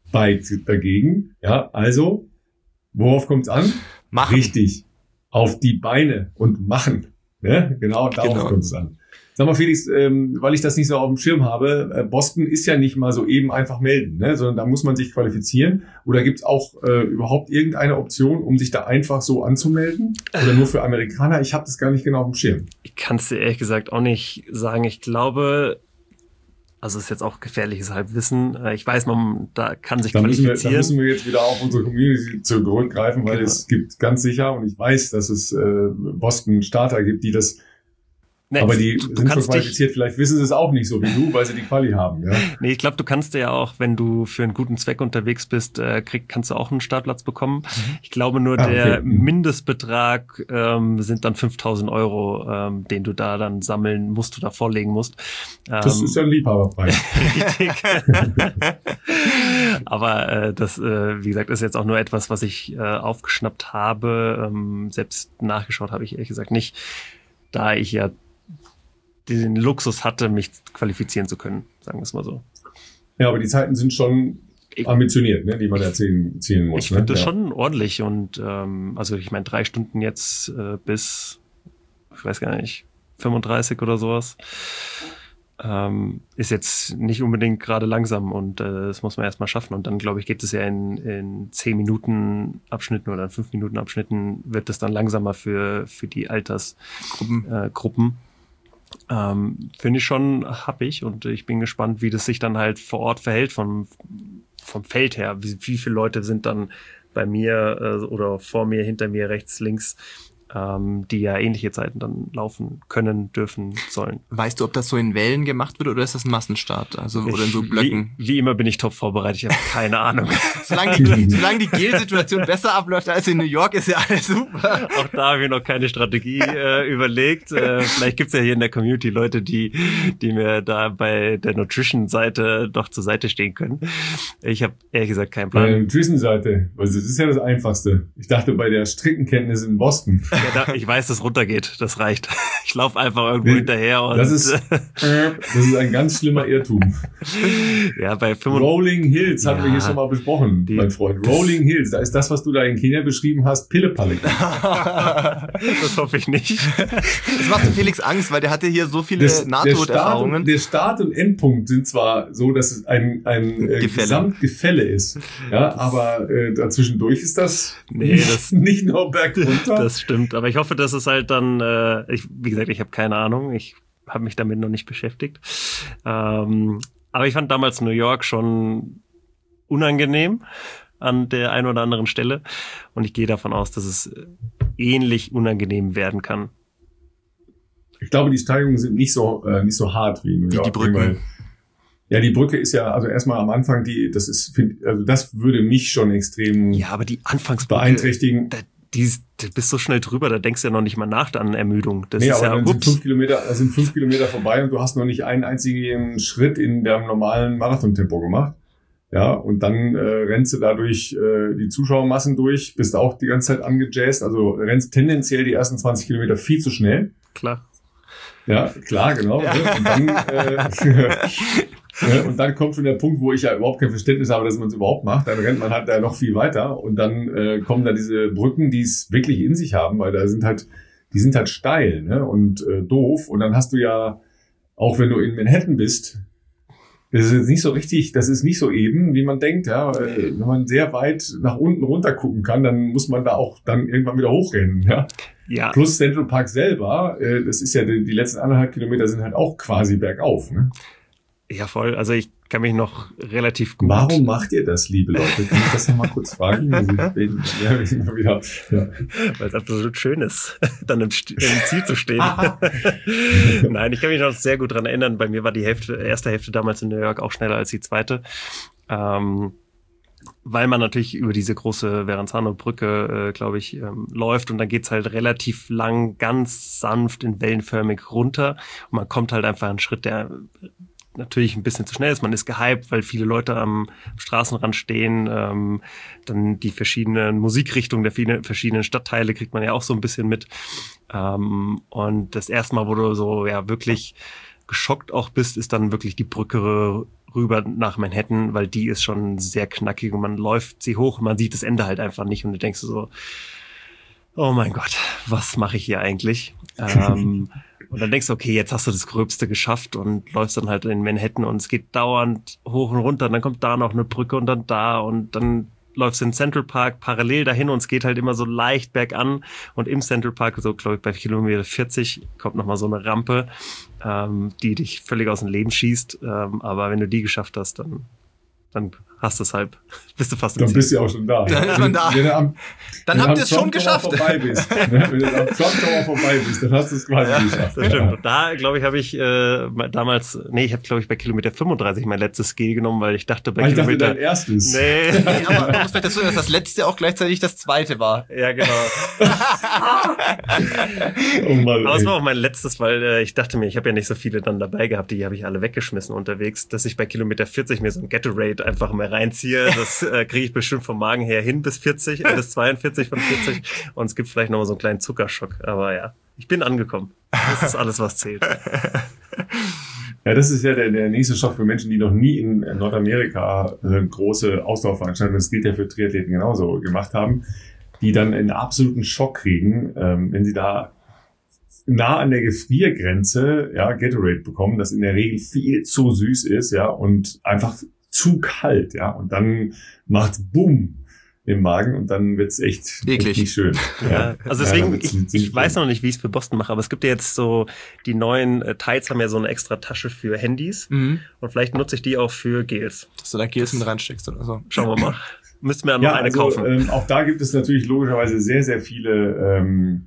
Bike dagegen. Ja, also, worauf kommt's an? Machen. Richtig. Auf die Beine und machen. Ne? Genau, darauf Genau. kommt es an. Sag mal, Felix, ähm, weil ich das nicht so auf dem Schirm habe, äh, Boston ist ja nicht mal so eben einfach melden, ne? Sondern da muss man sich qualifizieren. Oder gibt's auch äh, überhaupt irgendeine Option, um sich da einfach so anzumelden? Oder nur für Amerikaner? Ich habe das gar nicht genau auf dem Schirm. Ich kann es dir ehrlich gesagt auch nicht sagen. Ich glaube, also ist jetzt auch gefährliches Halbwissen. Ich weiß, man da kann sich Da müssen, wir, qualifizieren. da müssen wir jetzt wieder auf unsere Community zurückgreifen, weil Genau. es gibt ganz sicher, und ich weiß, dass es äh, Boston-Starter gibt, die das Nee, aber die du, du sind schon kannst dich, qualifiziert. Vielleicht wissen sie es auch nicht so wie du, weil sie die Quali haben. Ja? nee, ich glaube, du kannst ja auch, wenn du für einen guten Zweck unterwegs bist, äh, krieg, kannst du auch einen Startplatz bekommen. Mhm. Ich glaube nur, ah, der okay. mhm. Mindestbetrag ähm, sind dann fünftausend Euro, ähm, den du da dann sammeln musst oder vorlegen musst. Ähm, Das ist ja ein Liebhaberpreis. Richtig. Aber äh, das, äh, wie gesagt, ist jetzt auch nur etwas, was ich äh, aufgeschnappt habe. Ähm, selbst nachgeschaut habe ich ehrlich gesagt nicht, da ich ja den Luxus hatte, mich qualifizieren zu können, sagen wir es mal so. Ja, aber die Zeiten sind schon ambitioniert, ne, die man erzielen zielen muss. Ich finde ne? das ja. schon ordentlich und ähm, also ich meine drei Stunden jetzt äh, bis, ich weiß gar nicht, fünfunddreißig oder sowas. Ähm, ist jetzt nicht unbedingt gerade langsam und äh, das muss man erstmal schaffen. Und dann, glaube ich, geht es ja in, in zehn Minuten Abschnitten oder in fünf Minuten Abschnitten wird es dann langsamer für, für die Altersgruppen. Äh, Gruppen. Ähm, finde ich schon happig und ich bin gespannt, wie das sich dann halt vor Ort verhält vom, vom Feld her. Wie, wie viele Leute sind dann bei mir äh, oder vor mir, hinter mir, rechts, links, ähm, die ja ähnliche Zeiten dann laufen können, dürfen, sollen. Weißt du, ob das so in Wellen gemacht wird oder ist das ein Massenstart? Also oder in so Blöcken? Wie, wie immer bin ich top vorbereitet, ich habe keine Ahnung. Solange die, solange die Gel-Situation besser abläuft als in New York, ist ja alles super. Auch da habe ich noch keine Strategie äh, überlegt. Äh, vielleicht gibt's ja hier in der Community Leute, die die mir da bei der Nutrition-Seite doch zur Seite stehen können. Ich habe ehrlich gesagt keinen Bei der Plan. Nutrition-Seite, also das ist ja das Einfachste. Ich dachte bei der Strickenkenntnis in Boston. Ja, da, ich weiß, dass runtergeht, das reicht. Ich laufe einfach irgendwo Nee, hinterher und Das ist, das ist ein ganz schlimmer Irrtum. ja, bei fünfund- Rolling Hills hatten Ja, wir hier schon mal besprochen, die- mein Freund. Rolling Hills, da ist das, was du da in Kenia beschrieben hast, Pillepalle. das hoffe ich nicht. Das macht dem Felix Angst, weil der hatte hier so viele Das, der, Start Nahtoderfahrungen. und, der Start und Endpunkt sind zwar so, dass es ein, ein äh, Gefälle. Gesamtgefälle ist. Ja, aber äh, dazwischendurch ist das, Nee, das- nicht nur bergunter. Das stimmt, aber ich hoffe, dass es halt dann, äh, ich, wie gesagt, ich habe keine Ahnung, ich habe mich damit noch nicht beschäftigt. Ähm, aber ich fand damals New York schon unangenehm an der einen oder anderen Stelle und ich gehe davon aus, dass es ähnlich unangenehm werden kann. Ich glaube, die Steigungen sind nicht so äh, nicht so hart wie in New Wie York. die Brücken. Weil, ja, die Brücke ist ja, also erstmal am Anfang, die, das ist, find, also das würde mich schon extrem Ja, aber die Anfangsbrücke, beeinträchtigen. da, die, ist- du bist so schnell drüber, da denkst du ja noch nicht mal nach an Ermüdung. Das Nee, ist aber ja, dann sind ups. fünf Kilometer, das sind fünf Kilometer vorbei und du hast noch nicht einen einzigen Schritt in dem normalen Marathontempo gemacht. Ja, und dann äh, rennst du dadurch äh, die Zuschauermassen durch, bist auch die ganze Zeit angejazzt, also rennst tendenziell die ersten zwanzig Kilometer viel zu schnell. Klar. Ja, klar, genau. Ja. Ne? Und dann äh, ja, und dann kommt schon der Punkt, wo ich ja überhaupt kein Verständnis habe, dass man es überhaupt macht. Dann rennt man halt da noch viel weiter und dann äh, kommen da diese Brücken, die es wirklich in sich haben, weil da sind halt, die sind halt steil, ne, und äh, doof. Und dann hast du ja, auch wenn du in Manhattan bist, das ist jetzt nicht so richtig, das ist nicht so eben, wie man denkt, ja. Äh, wenn man sehr weit nach unten runter gucken kann, dann muss man da auch dann irgendwann wieder hochrennen, ja. Ja. Plus Central Park selber, äh, das ist ja, die, die letzten anderthalb Kilometer sind halt auch quasi bergauf, ne? Ja, voll. Also ich kann mich noch relativ gut. Warum macht ihr das, liebe Leute? Kann ich das noch mal kurz fragen? Also ich bin, ja, ich bin immer wieder, ja. Weil es absolut schön ist, dann im, St- im Ziel zu stehen. Nein, ich kann mich noch sehr gut dran erinnern. Bei mir war die Hälfte, erste Hälfte damals in New York auch schneller als die zweite. Ähm, weil man natürlich über diese große Verrazano-Brücke, äh, glaube ich, ähm, läuft und dann geht's halt relativ lang, ganz sanft in wellenförmig runter und man kommt halt einfach einen Schritt, der natürlich ein bisschen zu schnell ist. Man ist gehypt, weil viele Leute am Straßenrand stehen. Ähm, dann die verschiedenen Musikrichtungen der vielen verschiedenen Stadtteile kriegt man ja auch so ein bisschen mit. Ähm, und das erste Mal, wo du so ja wirklich geschockt auch bist, ist dann wirklich die Brücke rüber nach Manhattan, weil die ist schon sehr knackig und man läuft sie hoch und man sieht das Ende halt einfach nicht und du denkst so, oh mein Gott, was mache ich hier eigentlich? ähm, und dann denkst du, okay, jetzt hast du das Gröbste geschafft und läufst dann halt in Manhattan und es geht dauernd hoch und runter und dann kommt da noch eine Brücke und dann da und dann läufst in Central Park parallel dahin und es geht halt immer so leicht bergan und im Central Park, so glaube ich bei Kilometer vierzig, kommt nochmal so eine Rampe, ähm, die dich völlig aus dem Leben schießt, ähm, aber wenn du die geschafft hast, dann dann hast du es halt, bist du fast im Dann Ziel. bist du auch schon da. Dann ist man da. Wenn du am, dann wenn habt du ihr es schon geschafft. Vorbei bist, ne? Wenn du am Trump Tower vorbei bist, dann hast du es quasi ja, geschafft. Das stimmt. Und da, glaube ich, habe ich äh, damals, nee, ich habe, glaube ich, bei Kilometer fünfunddreißig mein letztes Skill genommen, weil ich dachte, bei ich Kilometer... dachte, dein erstes. Nee. nee aber man muss vielleicht dazu sagen, dass das letzte auch gleichzeitig das zweite war. Ja, genau. Oh Mann, aber es ey. war auch mein letztes, weil äh, ich dachte mir, ich habe ja nicht so viele dann dabei gehabt, die habe ich alle weggeschmissen unterwegs, dass ich bei Kilometer vierzig mir so ein Gatorade einfach mal reinziehe. Das äh, kriege ich bestimmt vom Magen her hin bis vierzig, äh, bis zweiundvierzig von vierzig und es gibt vielleicht noch mal so einen kleinen Zuckerschock. Aber ja, ich bin angekommen. Das ist alles, was zählt. Ja, das ist ja der, der nächste Schock für Menschen, die noch nie in Nordamerika äh, große Ausdauerveranstaltungen, das gilt ja für Triathleten genauso, gemacht haben, die dann einen absoluten Schock kriegen, ähm, wenn sie da nah an der Gefriergrenze, ja, Gatorade bekommen, das in der Regel viel zu süß ist, ja, und einfach zu kalt, ja, und dann macht's Boom im Magen und dann wird's echt, echt nicht schön. Ja, ja. Also deswegen, ja, ich, ich weiß noch nicht, wie ich es für Boston mache, aber es gibt ja jetzt so, die neuen äh, Tides haben ja so eine extra Tasche für Handys mhm. und vielleicht nutze ich die auch für Gels. Dass du da Gels mit reinsteckst oder so. Schauen wir mal. Müssten wir noch ja, eine also, kaufen. Ähm, auch da gibt es natürlich logischerweise sehr, sehr viele ähm,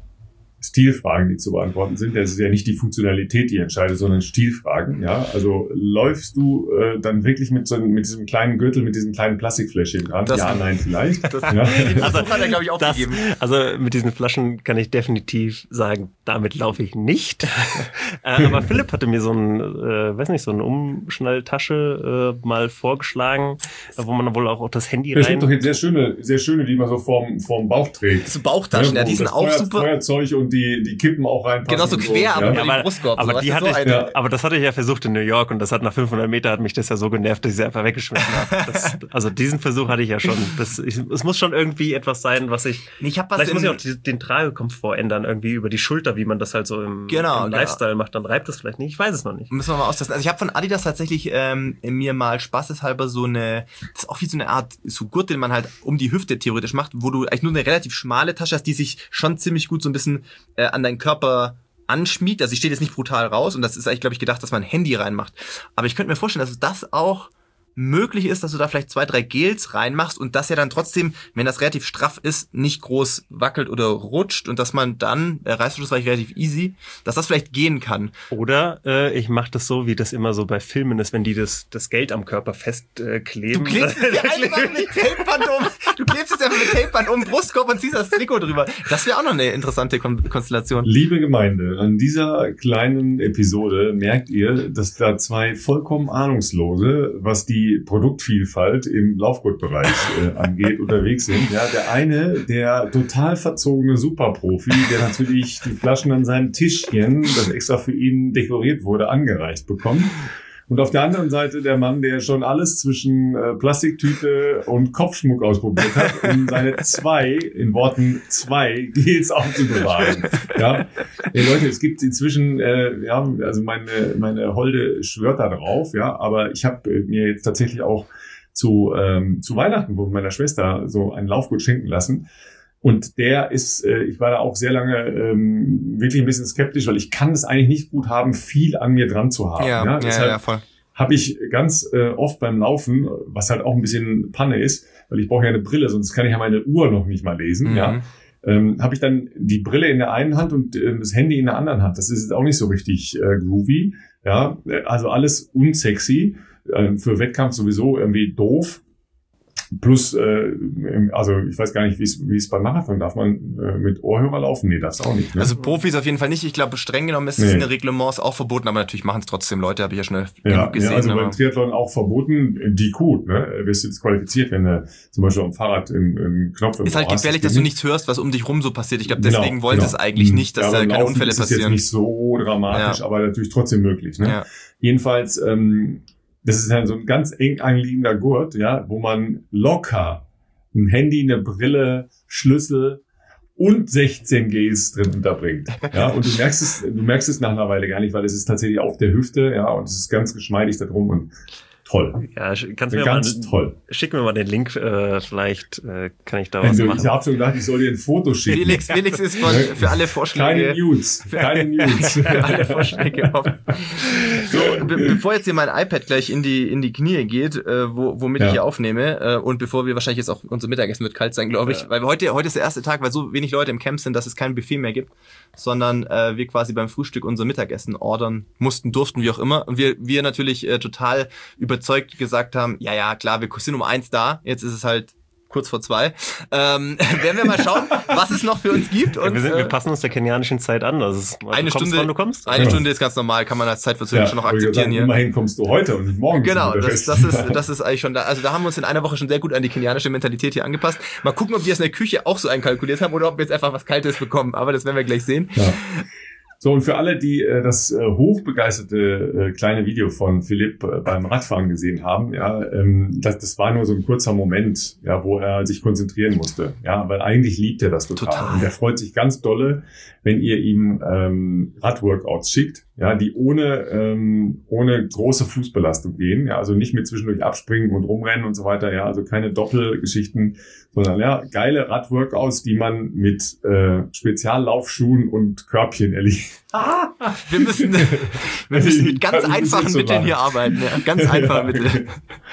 Stilfragen, die zu beantworten sind. Das ist ja nicht die Funktionalität, die entscheidet, sondern Stilfragen. Ja, also läufst du äh, dann wirklich mit so mit diesem kleinen Gürtel, mit diesem kleinen Plastikfläschchen dran? Das, ja, nein, vielleicht. Das, ja. Also, hat er, glaube ich, aufgegeben. Das, also mit diesen Flaschen kann ich definitiv sagen, damit laufe ich nicht. äh, aber Philipp hatte mir so ein, äh, weiß nicht, so eine Umschnalltasche äh, mal vorgeschlagen, wo man wohl auch das Handy ja, rein... Es gibt doch jetzt sehr schöne, sehr schöne, die man so vorm, vorm Bauch trägt. So Bauchtaschen, ja, ja die sind auch Feuer, super. Feuerzeug und die, die Kippen auch reinpassen. Genau, so quer, so, aber ja. mit dem Brustkorb. Aber, so, die hatte so ich, ja. aber das hatte ich ja versucht in New York und das hat nach fünfhundert Meter hat mich das ja so genervt, dass ich sie einfach weggeschmissen habe. Das, also diesen Versuch hatte ich ja schon. Das, ich, es muss schon irgendwie etwas sein, was ich... Ich hab was vielleicht muss ich auch die, den Tragekomfort ändern, irgendwie über die Schulter, wie man das halt so im, genau, im genau. Lifestyle macht. Dann reibt es vielleicht nicht. Ich weiß es noch nicht. Müssen wir mal austesten. Also ich habe von Adidas tatsächlich ähm, mir mal spaßeshalber so eine, das ist auch wie so eine Art so Gurt, den man halt um die Hüfte theoretisch macht, wo du eigentlich nur eine relativ schmale Tasche hast, die sich schon ziemlich gut so ein bisschen äh, an deinen Körper anschmiegt. Also sie steht jetzt nicht brutal raus und das ist eigentlich, glaube ich, gedacht, dass man ein Handy reinmacht. Aber ich könnte mir vorstellen, dass das auch möglich ist, dass du da vielleicht zwei, drei Gels reinmachst und das ja dann trotzdem, wenn das relativ straff ist, nicht groß wackelt oder rutscht und dass man dann, der Reißverschluss war relativ easy, dass das vielleicht gehen kann. Oder äh, ich mache das so, wie das immer so bei Filmen ist, wenn die das, das Geld am Körper festkleben. Äh, du klebst es ja einfach mit Tapeband um, du klebst es einfach mit Tapeband um Brustkorb und ziehst das Trikot drüber. Das wäre auch noch eine interessante Kon- Konstellation. Liebe Gemeinde, an dieser kleinen Episode merkt ihr, dass da zwei vollkommen Ahnungslose, was die Produktvielfalt im Laufgurtbereich äh, angeht, unterwegs sind. Ja, der eine, der total verzogene Superprofi, der natürlich die Flaschen an seinem Tischchen, das extra für ihn dekoriert wurde, angereicht bekommt. Und auf der anderen Seite der Mann, der schon alles zwischen äh, Plastiktüte und Kopfschmuck ausprobiert hat, um seine zwei, in Worten zwei, Gels aufzubewahren. Ja, hey Leute, es gibt inzwischen, äh, ja, also meine meine Holde schwört da drauf, ja, aber ich habe äh, mir jetzt tatsächlich auch zu ähm, zu Weihnachten von meiner Schwester so einen Laufgurt schenken lassen. Und der ist, äh, ich war da auch sehr lange ähm, wirklich ein bisschen skeptisch, weil ich kann es eigentlich nicht gut haben, viel an mir dran zu haben. Ja, ja, ja, deshalb ja voll. Habe ich ganz äh, oft beim Laufen, was halt auch ein bisschen Panne ist, weil ich brauche ja eine Brille, sonst kann ich ja meine Uhr noch nicht mal lesen. Mhm. Ja, ähm, habe ich dann die Brille in der einen Hand und äh, das Handy in der anderen Hand. Das ist jetzt auch nicht so richtig äh, groovy. Ja, also alles unsexy, äh, für Wettkampf sowieso irgendwie doof. Plus, äh, also ich weiß gar nicht, wie es wie es beim Marathon, darf man äh, mit Ohrhörer laufen? Nee, darf's auch nicht. Ne? Also Profis auf jeden Fall nicht. Ich glaube, streng genommen ist es nee. in den Reglements auch verboten, aber natürlich machen es trotzdem Leute, habe ich ja schnell ja, gesehen. Ja, also beim Triathlon auch verboten, die gut, ne? Wirst du disqualifiziert, wenn du zum Beispiel am Fahrrad einen, einen Knopf im Ist halt gefährlich, dass du nichts hörst, was um dich rum so passiert. Ich glaube, deswegen genau, wollen genau. sie es eigentlich nicht, dass ja, da keine Unfälle ist passieren. Das ist jetzt nicht so dramatisch, ja. aber natürlich trotzdem möglich. Ne? Ja. Jedenfalls, ähm, das ist ja so ein ganz eng anliegender Gurt, ja, wo man locker ein Handy, eine Brille, Schlüssel und sechzehn Gels drin unterbringt. Ja, und du merkst es, du merkst es nach einer Weile gar nicht, weil es ist tatsächlich auf der Hüfte, ja, und es ist ganz geschmeidig da drum und toll. Ja, kannst du mir ganz mal, toll. Schick mir mal den Link, äh, vielleicht äh, kann ich da was also, machen. Ich habe schon gedacht, ich soll dir ein Foto schicken. Felix, Felix ist von, für alle Vorschläge. Keine Nudes, keine Nudes. Für alle Vorschläge offen. So, be bevor jetzt hier mein iPad gleich in die in die Knie geht, äh, wo, womit ja. ich hier aufnehme, äh, und bevor wir wahrscheinlich jetzt auch unser Mittagessen wird kalt sein, glaube ich, ja. weil wir heute heute ist der erste Tag, weil so wenig Leute im Camp sind, dass es kein Buffet mehr gibt, sondern äh, wir quasi beim Frühstück unser Mittagessen ordern mussten, durften, wie auch immer, und wir wir natürlich äh, total überzeugt gesagt haben, ja, ja, klar, wir sind um eins da, jetzt ist es halt kurz vor zwei. Ähm, werden wir mal schauen, was es noch für uns gibt. Und, ja, wir, sind, äh, wir passen uns der kenianischen Zeit an. Das ist, eine du kommst, Stunde, wann du kommst. Eine ja. Stunde ist ganz normal, kann man als Zeitverzögerung ja, schon noch akzeptieren sagen, hier. Immerhin kommst du heute und nicht morgen. Genau, das, das, ist, das ist eigentlich schon da. Also da haben wir uns in einer Woche schon sehr gut an die kenianische Mentalität hier angepasst. Mal gucken, ob die das in der Küche auch so einkalkuliert haben oder ob wir jetzt einfach was Kaltes bekommen. Aber das werden wir gleich sehen. Ja. So, und für alle, die äh, das äh, hochbegeisterte äh, kleine Video von Philipp äh, beim Radfahren gesehen haben, ja, ähm, das, das war nur so ein kurzer Moment, ja, wo er sich konzentrieren musste, ja, weil eigentlich liebt er das total. total. Und er freut sich ganz dolle, wenn ihr ihm ähm, Radworkouts schickt, ja, die ohne ähm, ohne große Fußbelastung gehen, ja, also nicht mit zwischendurch abspringen und rumrennen und so weiter, ja, also keine Doppelgeschichten, sondern ja, geile Radworkouts, die man mit äh, Speziallaufschuhen und Körbchen erledigt. Ah, wir müssen, wir müssen mit ganz einfachen so Mitteln machen. hier arbeiten. Ja, ganz einfache Mittel.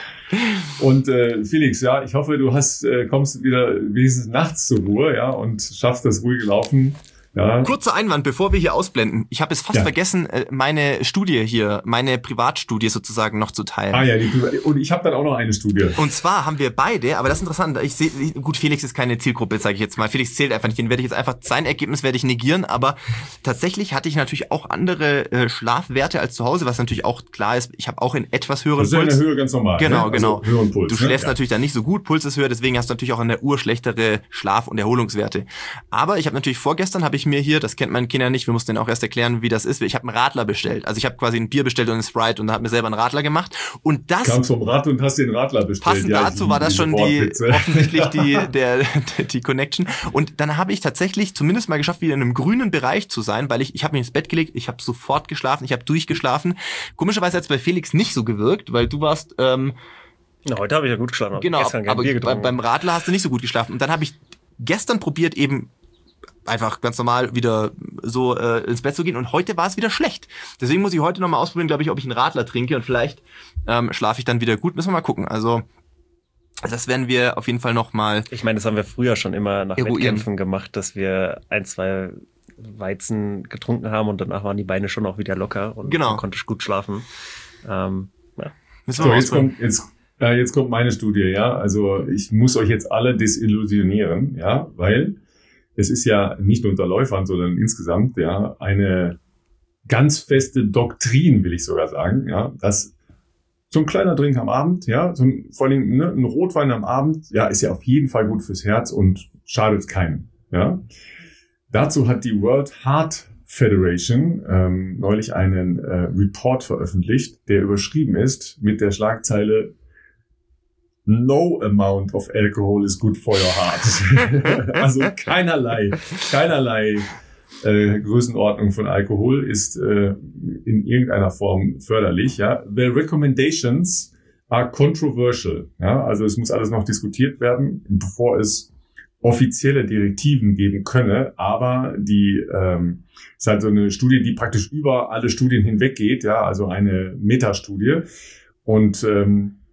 Und äh, Felix, ja, ich hoffe, du hast äh, kommst wieder wenigstens nachts zur Ruhe, ja, und schaffst das ruhige Laufen. Ja. Kurzer Einwand, bevor wir hier ausblenden. Ich habe es fast ja. vergessen, meine Studie hier, meine Privatstudie sozusagen noch zu teilen. Ah ja, die, und ich habe dann auch noch eine Studie. Und zwar haben wir beide, aber das ist interessant, ich sehe, gut, Felix ist keine Zielgruppe, sage ich jetzt mal. Felix zählt einfach nicht, den werde ich jetzt einfach, sein Ergebnis werde ich negieren, aber tatsächlich hatte ich natürlich auch andere äh, Schlafwerte als zu Hause, was natürlich auch klar ist, ich habe auch in etwas höheren Puls. Das ist Puls. in der Höhe ganz normal. Genau, ne? genau. Also höheren Puls, du schläfst ne? ja. natürlich dann nicht so gut, Puls ist höher, deswegen hast du natürlich auch in der Uhr schlechtere Schlaf- und Erholungswerte. Aber ich habe natürlich vorgestern, habe ich mir hier, das kennt man Kinder nicht, wir mussten denen auch erst erklären, wie das ist. Ich habe einen Radler bestellt. Also ich habe quasi ein Bier bestellt und ein Sprite und habe mir selber einen Radler gemacht. Und das... Kamst vom Rad und hast den Radler bestellt. Passend ja, dazu war das schon die, offensichtlich die, der, die Connection. Und dann habe ich tatsächlich zumindest mal geschafft, wieder in einem grünen Bereich zu sein, weil ich, ich habe mich ins Bett gelegt, ich habe sofort geschlafen, ich habe durchgeschlafen. Komischerweise hat es bei Felix nicht so gewirkt, weil du warst... Ähm, Na, heute habe ich ja gut geschlafen. Genau, gestern aber Bier beim, beim Radler hast du nicht so gut geschlafen. Und dann habe ich gestern probiert, eben einfach ganz normal wieder so äh, ins Bett zu gehen, und heute war es wieder schlecht. Deswegen muss ich heute nochmal ausprobieren, glaube ich, ob ich einen Radler trinke, und vielleicht ähm, schlafe ich dann wieder gut. Müssen wir mal gucken. Also das werden wir auf jeden Fall nochmal... Ich meine, das haben wir früher schon immer nach eruieren. Wettkämpfen gemacht, dass wir ein, zwei Weizen getrunken haben und danach waren die Beine schon auch wieder locker und genau. man konnte gut schlafen. Ähm, ja. Müssen wir so, jetzt kommt, jetzt, äh, jetzt kommt meine Studie, ja. Also ich muss euch jetzt alle desillusionieren, ja, weil es ist ja nicht nur unter Läufern, sondern insgesamt ja eine ganz feste Doktrin, will ich sogar sagen, ja, dass so ein kleiner Drink am Abend, ja, so ein, vor allem ne, ein Rotwein am Abend, ja, ist ja auf jeden Fall gut fürs Herz und schadet keinem, ja. Dazu hat die World Heart Federation ähm, neulich einen äh, Report veröffentlicht, der überschrieben ist mit der Schlagzeile No amount of alcohol is good for your heart. Also keinerlei, keinerlei äh, Größenordnung von Alkohol ist äh, in irgendeiner Form förderlich. Ja, the recommendations are controversial. Ja, also es muss alles noch diskutiert werden, bevor es offizielle Direktiven geben könne. Aber die ähm, ist halt so eine Studie, die praktisch über alle Studien hinweg geht. Ja, also eine Metastudie. Und ähm,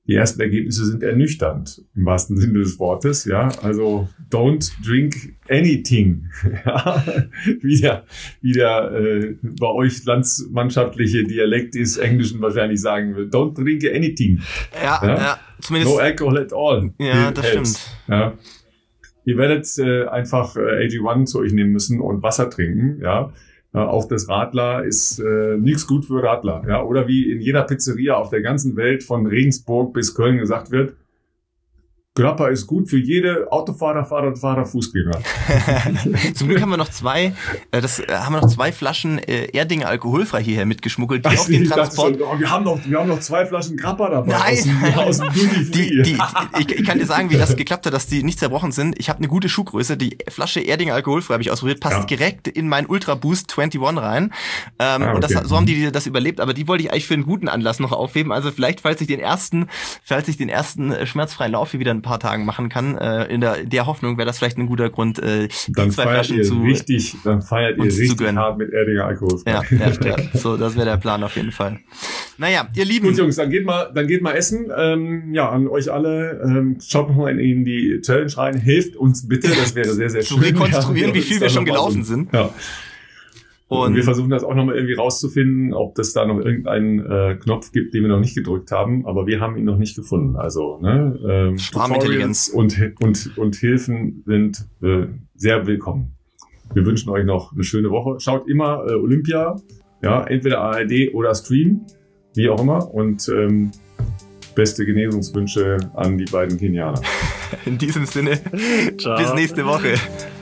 Die ersten Ergebnisse sind ernüchternd, im wahrsten Sinne des Wortes, ja. Also, don't drink anything. Ja, wie der, wie der äh, bei euch landsmannschaftliche Dialekt ist, Englischen wahrscheinlich sagen will. Don't drink anything. Ja, ja, ja zumindest. No alcohol at all. Ja, das helps. stimmt. Ja. Ihr werdet äh, einfach äh, A G eins zu euch nehmen müssen und Wasser trinken, ja. Äh, auch das Radler ist äh, nichts gut für Radler, ja. Oder wie in jeder Pizzeria auf der ganzen Welt von Regensburg bis Köln gesagt wird, Grappa ist gut für jede Autofahrer, Fahrradfahrer, Fußgänger. Zum Glück haben wir noch zwei, äh, das äh, haben wir noch zwei Flaschen äh, Erding alkoholfrei hierher mitgeschmuggelt, die Ach, auf den Transport. Schon, oh, wir haben noch, wir haben noch zwei Flaschen Grappa dabei. Nein, aus dem, aus dem Duty Free. Die, die, ich, ich kann dir sagen, wie das geklappt hat, dass die nicht zerbrochen sind. Ich habe eine gute Schuhgröße. Die Flasche Erding alkoholfrei habe ich ausprobiert, passt ja. direkt in mein Ultra Boost einundzwanzig rein. Ähm, ah, okay. Und das, so haben die das überlebt. Aber die wollte ich eigentlich für einen guten Anlass noch aufheben. Also vielleicht, falls ich den ersten, falls ich den ersten schmerzfreien Lauf hier wieder ein paar Tagen machen kann. In der, der Hoffnung wäre das vielleicht ein guter Grund, äh, die dann zwei feiert Flaschen ihr zu richtig, dann feiert ihr richtig hart mit Erdinger Alkohol. Ja, ja, ja, so, das wäre der Plan auf jeden Fall. Naja, ihr Lieben. Gut, Jungs, dann geht mal, dann geht mal essen. Ähm, ja, an euch alle, ähm, schaut mal in die Challenge rein, helft uns bitte, das wäre sehr, sehr schön. Zu rekonstruieren, ja, wie viel wir schon gelaufen so, sind. Ja. Und, und wir versuchen das auch nochmal irgendwie rauszufinden, ob das da noch irgendeinen äh, Knopf gibt, den wir noch nicht gedrückt haben, aber wir haben ihn noch nicht gefunden. Also ne, ähm, Tutorials und, und, und Hilfen sind äh, sehr willkommen. Wir wünschen euch noch eine schöne Woche. Schaut immer äh, Olympia, ja, entweder A R D oder Stream, wie auch immer. Und ähm, beste Genesungswünsche an die beiden Kenianer. In diesem Sinne, ciao. Bis nächste Woche.